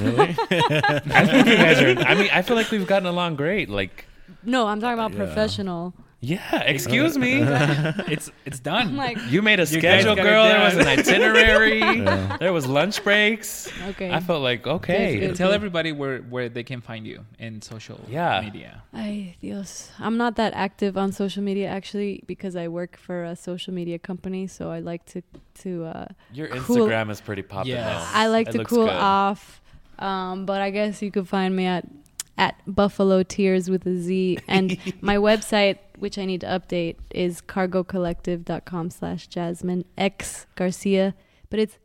I think you guys are. I mean, I feel like we've gotten along great. Like, No, I'm talking about professional. yeah, excuse me. It's done. I'm like, You made a guys schedule, got it girl. There was down. an itinerary. There was lunch breaks. okay. I felt like, okay. Good. Tell everybody where they can find you in social Yeah. media. Ay, Dios. I'm not that active on social media actually because I work for a social media company, so I like to Your cool- Instagram is pretty popping Yes. though. I like It to looks cool good. off. But I guess you could find me at Buffalo Tears with a Z, and my website, which I need to update, is cargocollective.com/Jasmine X Garcia, but it's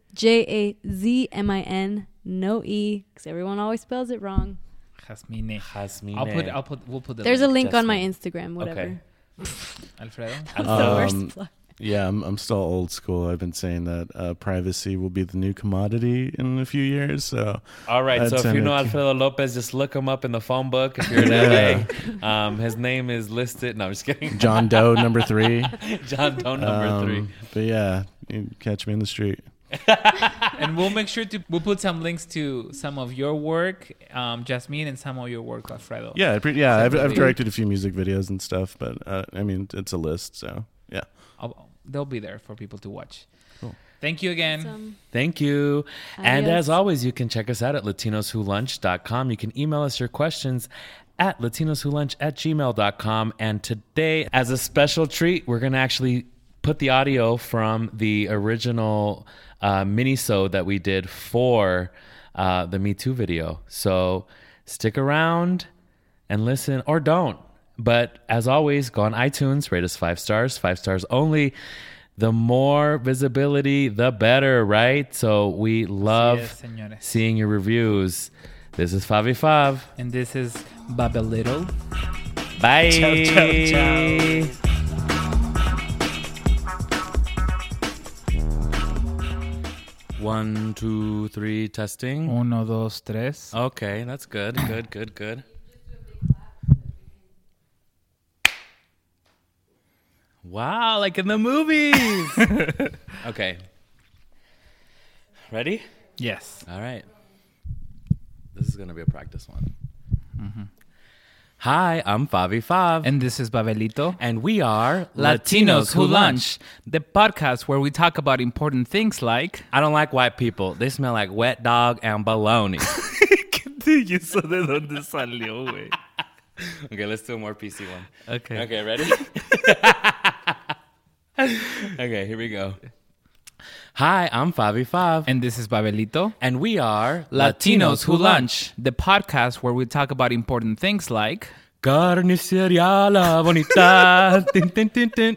JAZMIN, no E, because everyone always spells it wrong. Jasmine. Jasmine. We'll put the There's a link. link on my Jasmine. Instagram, whatever. Okay. Alfredo. That's the worst plug. Yeah, I'm still old school. I've been saying that privacy will be the new commodity in a few years. So, All right, so if you know Alfredo Lopez, just look him up in the phone book. If you're in LA, his name is listed. No, I'm just kidding. John Doe number 3. John Doe number 3. But yeah, you can catch me in the street. And we'll make sure we'll put some links to some of your work, Jasmine, and some of your work, Alfredo. Yeah, I've Separately. directed a few music videos and stuff, but I mean, it's a list. So yeah. They'll be there for people to watch. Cool. Thank you again. Awesome. Thank you. And Adios. as always, you can check us out at latinoswholunch.com. You can email us your questions at latinoswholunch@gmail.com. And today, as a special treat, we're going to actually put the audio from the original mini-sode that we did for the Me Too video. So stick around and listen, or don't. But as always, go on iTunes, rate us 5 stars, 5 stars only. The more visibility, the better, right? So we love Yes, señores. seeing your reviews. This is Favi Fav. And this is Babelito. Bye. Ciao, ciao, ciao. One, two, three, testing. 1, 2, 3. Okay, that's good. Good. Wow, like in the movies. Okay. Ready? Yes. All right. This is going to be a practice one. Hi, I'm Favi Fav. And this is Babelito. And we are Latinos Who Lunch, the podcast where we talk about important things like... I don't like white people. They smell like wet dog and bologna. ¿Y eso de dónde salió, güey? Okay, let's do a more PC one. Okay. Okay, ready? Okay, here we go. Hi, I'm Favi Fav. And this is Babelito. And we are Latinos Who Lunch, the podcast where we talk about important things like... Carnicería La Bonita. Tin, tin, tin, tin.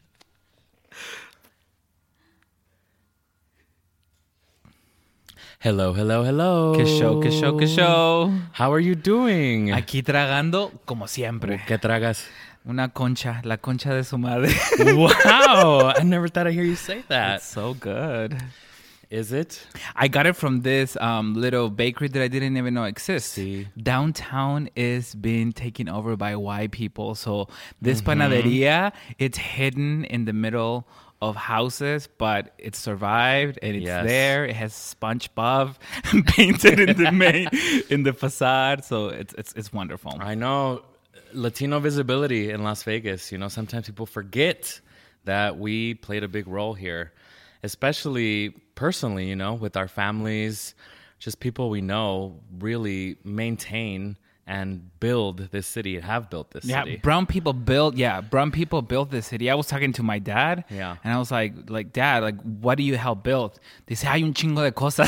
Hello. Que show. How are you doing? Aquí tragando como siempre. ¿Qué tragas? Una concha, la concha de su madre. Wow, I never thought I'd hear you say that. That's so good. Is it? I got it from this little bakery that I didn't even know exists. Sí. Downtown is being taken over by white people. So this panaderia, it's hidden in the middle of houses, but it survived and it's Yes. there. It has SpongeBob painted in the facade. So it's wonderful. I know. Latino visibility in Las Vegas. You know, sometimes people forget that we played a big role here, especially personally, you know, with our families, just people we know really maintain and build this city, have built this Yeah, city. brown people built this city. I was talking to my dad, Yeah. and I was like, Dad, like, what do you help build? Dice, hay un chingo de cosas.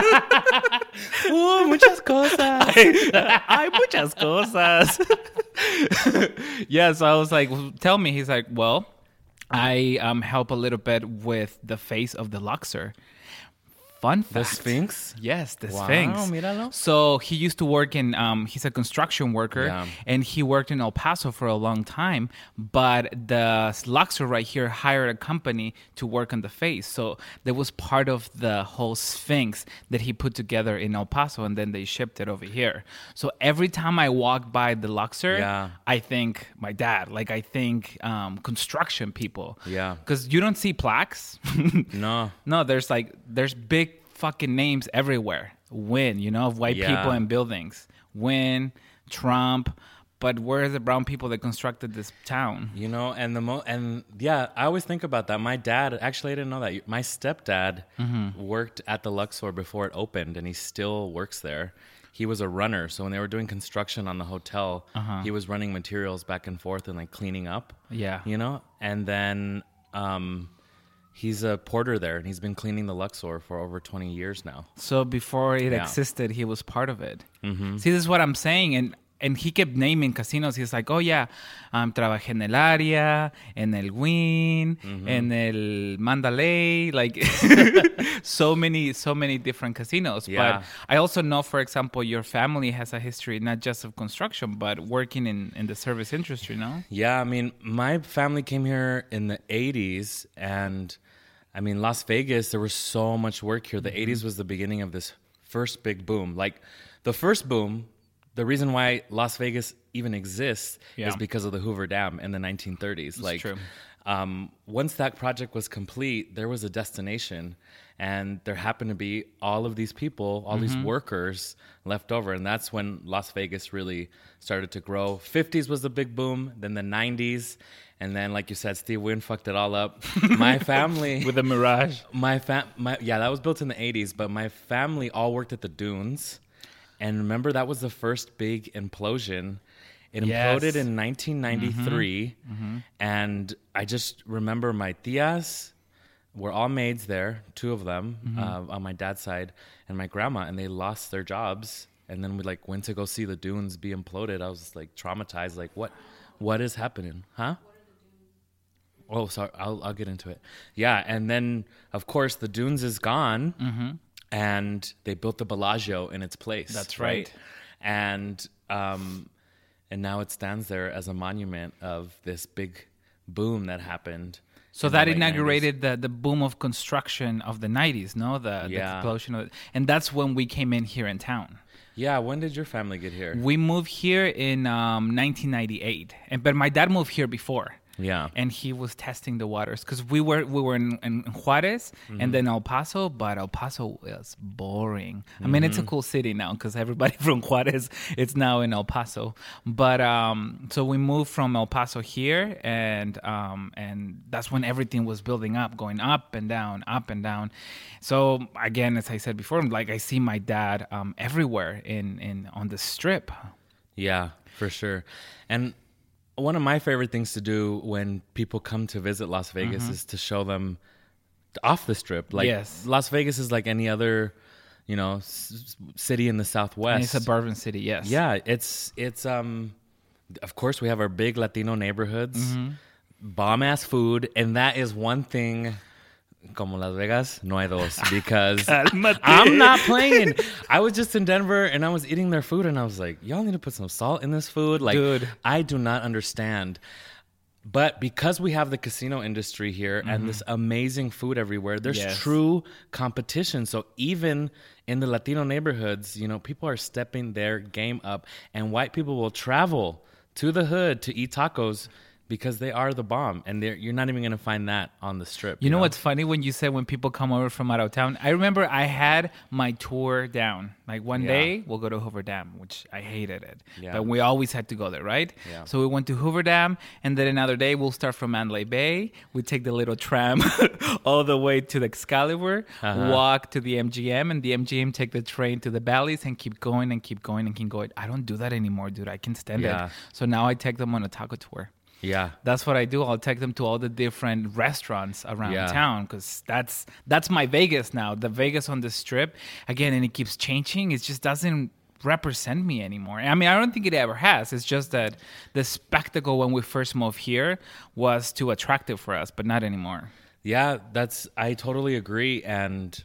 Muchas cosas. Hay muchas cosas. Yeah, so I was like, well, tell me. He's like, well, I help a little bit with the face of the Luxor. Fun fact. The Sphinx? Yes, the Wow, Sphinx. míralo. So he used to work in, he's a construction worker, Yeah. and he worked in El Paso for a long time. But the Luxor right here hired a company to work on the face. So that was part of the whole Sphinx that he put together in El Paso, and then they shipped it over here. So every time I walk by the Luxor, Yeah. I think my dad. Like, I think construction people. Yeah. Because you don't see plaques. No. No, there's big fucking names everywhere. Win, of white Yeah. people in buildings. Win, Trump. But where are the brown people that constructed this town? And yeah, I always think about that. My dad, actually, I didn't know that. My stepdad worked at the Luxor before it opened, and he still works there. He was a runner, so when they were doing construction on the hotel, he was running materials back and forth and like cleaning up. Yeah. And then he's a porter there, and he's been cleaning the Luxor for over 20 years now. So before it existed, he was part of it. See, this is what I'm saying, and he kept naming casinos. He's like, oh yeah, trabajé en el área, en el Wynn, en el Mandalay, like so many different casinos. Yeah. But I also know, for example, your family has a history not just of construction, but working in the service industry, no? Yeah, I mean, my family came here in the 80s, and I mean, Las Vegas, there was so much work here. The 80s was the beginning of this first big boom. Like, the first boom, the reason why Las Vegas even exists is because of the Hoover Dam in the 1930s. That's true. Once that project was complete, there was a destination, and there happened to be all of these people, all these workers left over, and that's when Las Vegas really started to grow. 50s was the big boom, then the 90s, and then, like you said, Steve Wynn fucked it all up. My family... With the Mirage. Yeah, that was built in the 80s, but my family all worked at the Dunes. And remember, that was the first big implosion. It imploded in 1993. And I just remember my tias were all maids there, two of them on my dad's side, and my grandma, and they lost their jobs. And then we went to go see the Dunes be imploded. I was traumatized. What is happening? Huh? Oh, sorry. I'll get into it. Yeah. And then, of course, the Dunes is gone. And they built the Bellagio in its place. That's right. And now it stands there as a monument of this big boom that happened. So that inaugurated the boom of construction of the 90s, no? The explosion of it. And that's when we came in here in town. Yeah, when did your family get here? We moved here in 1998. But my dad moved here before. Yeah. And he was testing the waters because we were in Juarez and then El Paso, but El Paso was boring. I mean, it's a cool city now because everybody from Juarez is now in El Paso. But so we moved from El Paso here, and that's when everything was building up, going up and down, up and down. So again, as I said before, I see my dad everywhere on the Strip. Yeah, for sure. And one of my favorite things to do when people come to visit Las Vegas is to show them off the Strip. Las Vegas is like any other, city in the Southwest. Any suburban city, yes. Yeah, it's of course we have our big Latino neighborhoods, bomb ass food, and that is one thing. Como Las Vegas, no hay dos, because I'm not playing. I was just in Denver and I was eating their food and I was like, y'all need to put some salt in this food. Dude, I do not understand. But because we have the casino industry here and this amazing food everywhere, there's true competition. So even in the Latino neighborhoods, people are stepping their game up, and white people will travel to the hood to eat tacos because they are the bomb, and you're not even going to find that on the Strip. You know what's funny when you said when people come over from out of town? I remember I had my tour down. One day, we'll go to Hoover Dam, which I hated it. Yeah. But we always had to go there, right? Yeah. So we went to Hoover Dam, and then another day, we'll start from Mandalay Bay. We take the little tram all the way to the Excalibur, walk to the MGM, and the MGM take the train to the Bally's and keep going and keep going and keep going. I don't do that anymore, dude. I can't stand it. So now I take them on a taco tour. Yeah, that's what I do. I'll take them to all the different restaurants around town because that's my Vegas now. The Vegas on the Strip, again, and it keeps changing. It just doesn't represent me anymore. I mean, I don't think it ever has. It's just that the spectacle when we first moved here was too attractive for us, but not anymore. Yeah, I totally agree. And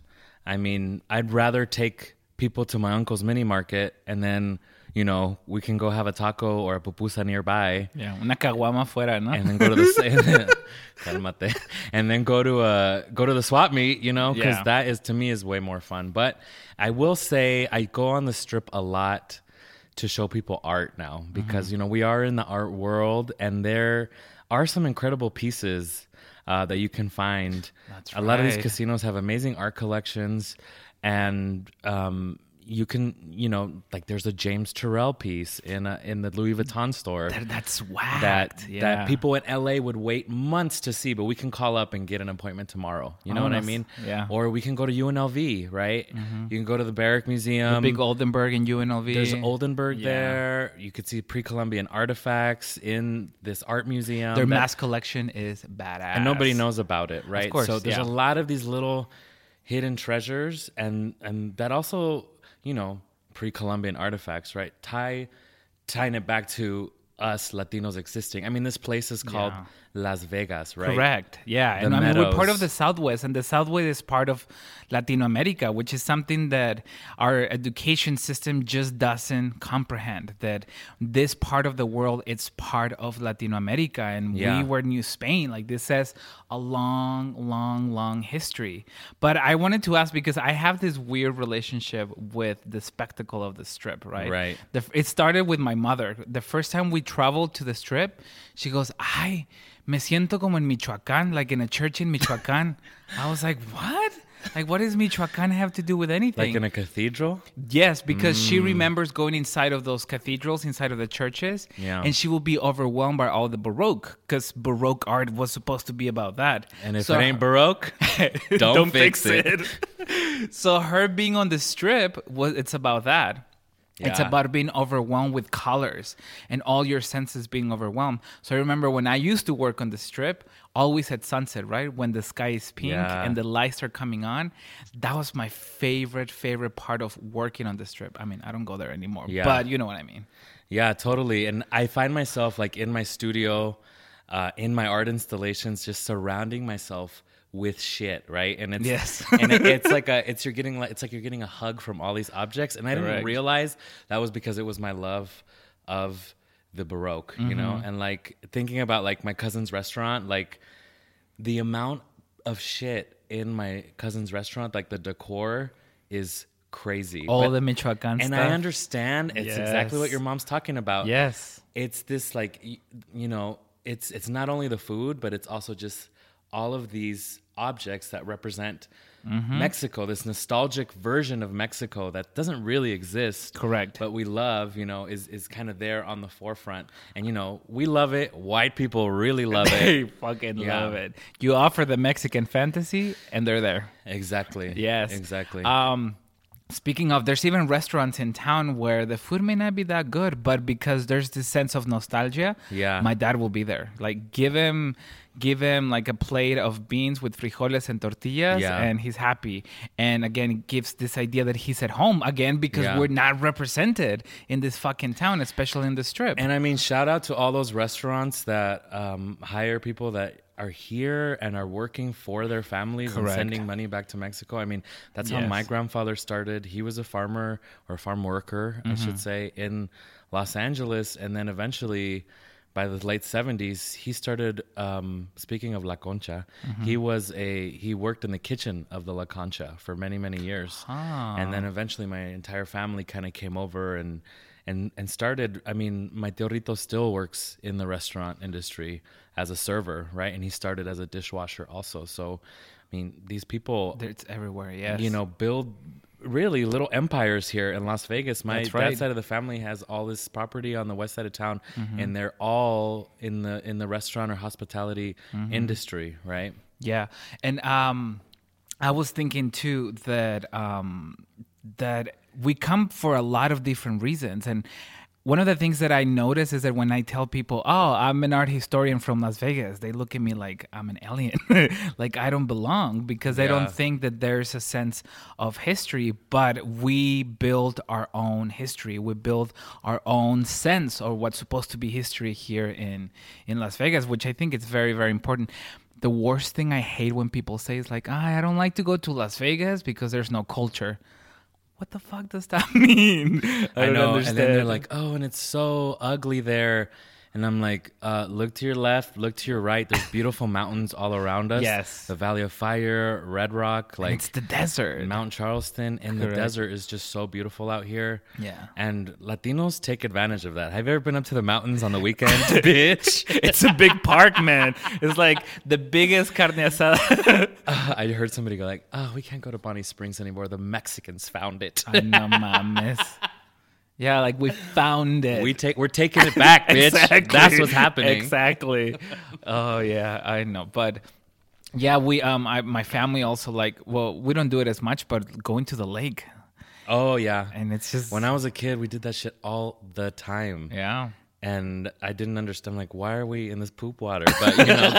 I mean, I'd rather take people to my uncle's mini market and then, you know, we can go have a taco or a pupusa nearby. Yeah, una caguama fuera, ¿no? And then go to the Cálmate. And then go to the swap meet, you know, because that is, to me, is way more fun. But I will say I go on the Strip a lot to show people art now because, you know, we are in the art world and there are some incredible pieces that you can find. That's a lot of these right. casinos have amazing art collections, and you can, you know, like there's a James Turrell piece in the Louis Vuitton store That's whacked. that people in LA would wait months to see, but we can call up and get an appointment tomorrow. You know what I mean? Yeah. Or we can go to UNLV, right? You can go to the Barrack Museum. The big Oldenburg in UNLV. There's Oldenburg there. You could see pre-Columbian artifacts in this art museum. Their mass collection is badass. And nobody knows about it, right? Of course, so there's yeah. a lot of these little hidden treasures, and that also, you know, pre-Columbian artifacts, right? Tying it back to us Latinos existing. I mean, this place is called Las Vegas, right? Correct. Yeah. The And I mean, we're part meadows. of the Southwest, and the Southwest is part of Latino America, which is something that our education system just doesn't comprehend, that this part of the world, it's part of Latino America, and we were New Spain. Like, this says a long history. But I wanted to ask, because I have this weird relationship with the spectacle of the Strip, right? Right. It started with my mother. The first time we traveled to the Strip, she goes, "Ay, me siento como en Michoacán, like in a church in Michoacán." I was like, what? Like, what does Michoacán have to do with anything? Like in a cathedral? Yes, because she remembers going inside of those cathedrals, inside of the churches, and she will be overwhelmed by all the Baroque, because Baroque art was supposed to be about that. And if it ain't Baroque, don't fix it. So her being on the Strip, it's about that. It's Yeah. about being overwhelmed with colors and all your senses being overwhelmed. So I remember when I used to work on the Strip, always at sunset, right? When the sky is pink and the lights are coming on. That was my favorite part of working on the Strip. I mean, I don't go there anymore, but you know what I mean. Yeah, totally. And I find myself like in my studio, in my art installations, just surrounding myself with shit, right? And it's it's like you're getting a hug from all these objects. And I didn't realize that was because it was my love of the Baroque, you know? And like thinking about like my cousin's restaurant, like the amount of shit in my cousin's restaurant, like the decor is crazy. All the Michoacan and stuff. I understand it's exactly what your mom's talking about. Yes. It's this like, you know, it's not only the food, but it's also just all of these objects that represent Mexico, this nostalgic version of Mexico that doesn't really exist. Correct. But we love, you know, is kind of there on the forefront. And, you know, we love it. White people really love it. They fucking love it. You offer the Mexican fantasy, and they're there. Exactly. Yes. Exactly. Speaking of, there's even restaurants in town where the food may not be that good, but because there's this sense of nostalgia, my dad will be there. Like, give him like a plate of beans with frijoles and tortillas, and he's happy. And again, it gives this idea that he's at home again, because we're not represented in this fucking town, especially in the Strip. And I mean, shout out to all those restaurants that hire people that are here and are working for their families and sending money back to Mexico. I mean, that's how my grandfather started. He was a farmer or a farm worker, I should say, in Los Angeles. And then eventually, by the late 70s, he started, speaking of La Concha, he worked in the kitchen of the La Concha for many, many years. And then eventually my entire family kind of came over and started. I mean, my Tio Rito still works in the restaurant industry as a server, right? And he started as a dishwasher also. So, I mean, these people, it's everywhere, yes. you know, build really little empires here in Las Vegas. My dad's side of the family has all this property on the west side of town, and they're all in the restaurant or hospitality industry, right? Yeah. And I was thinking too that that we come for a lot of different reasons. And one of the things that I notice is that when I tell people, "Oh, I'm an art historian from Las Vegas," they look at me like I'm an alien, like I don't belong, because they don't think that there's a sense of history. But we build our own history. We build our own sense of what's supposed to be history here in Las Vegas, which I think is very, very important. the worst thing I hate when people say is like, I don't like to go to Las Vegas because there's no culture. What the fuck does that mean? I know. Understand. And then they're like, oh, and it's so ugly there. And I'm like, look to your left, look to your right. There's beautiful mountains all around us. Yes. The Valley of Fire, Red Rock. Like, and it's the desert. Mount Charleston. And Correct. The desert is just so beautiful out here. Yeah. And Latinos take advantage of that. Have you ever been up to the mountains on the weekend, bitch? It's a big park, man. It's like the biggest carne asada. I heard somebody go like, oh, we can't go to Bonnie Springs anymore. The Mexicans found it. Ay, no mames. Yeah, like we found it. We're taking it back, bitch. Exactly. That's what's happening. Exactly. Oh yeah, I know. But yeah, my family also we don't do it as much, but going to the lake. Oh yeah, and it's just when I was a kid, we did that shit all the time. Yeah, and I didn't understand like why are we in this poop water? But you know,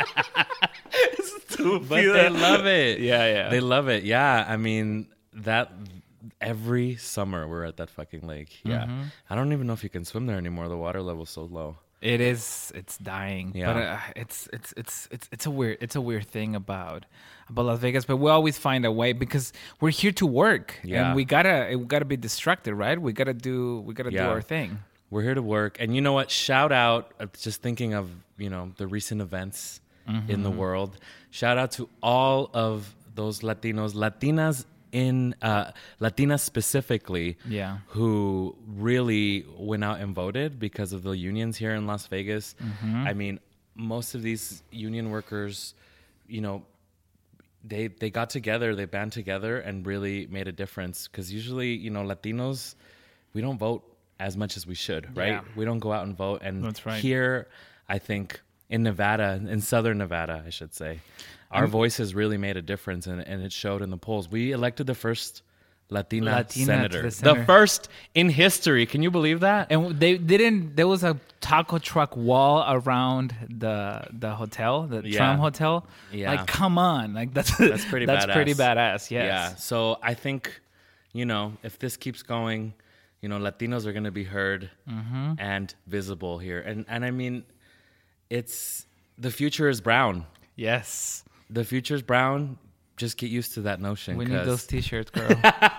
but they love it. Yeah, they love it. Yeah, I mean that. Every summer we're at that fucking lake. Yeah. Mm-hmm. I don't even know if you can swim there anymore. The water level's so low. It's dying. Yeah. But it's a weird thing about Las Vegas, but we always find a way because we're here to work. Yeah. And we gotta be distracted, right? We gotta do our thing. We're here to work. And you know what? Shout out, just thinking of, you know, the recent events in the world. Shout out to all of those Latinos, Latinas in Latinas specifically, who really went out and voted because of the unions here in Las Vegas. I mean, most of these union workers, you know, they got together, they band together and really made a difference. Because usually, you know, Latinos, we don't vote as much as we should, right? Yeah. We don't go out and vote. And that's right. Here, I think in Nevada, in Southern Nevada, I should say, our voices really made a difference, and it showed in the polls. We elected the first Latina senator. The first in history. Can you believe that? And there was a taco truck wall around the hotel, the Trump Hotel. Yeah. Like, come on. Like, that's pretty that's badass. pretty badass, yes. Yeah. So I think, you know, if this keeps going, you know, Latinos are going to be heard and visible here. And I mean, the future is brown. Yes. The future's brown. Just get used to that notion. We need those T-shirts, girl.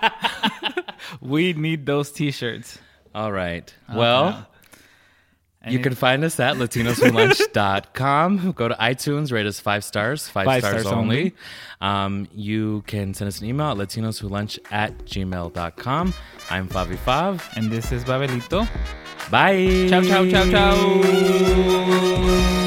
We need those T-shirts. All right. Well, you can find us at latinoswholunch.com. Go to iTunes, rate us 5 stars. 5 stars only. You can send us an email at latinoswholunch@gmail.com. I'm Favi Fav. And this is Babelito. Bye. Ciao, ciao, ciao, ciao.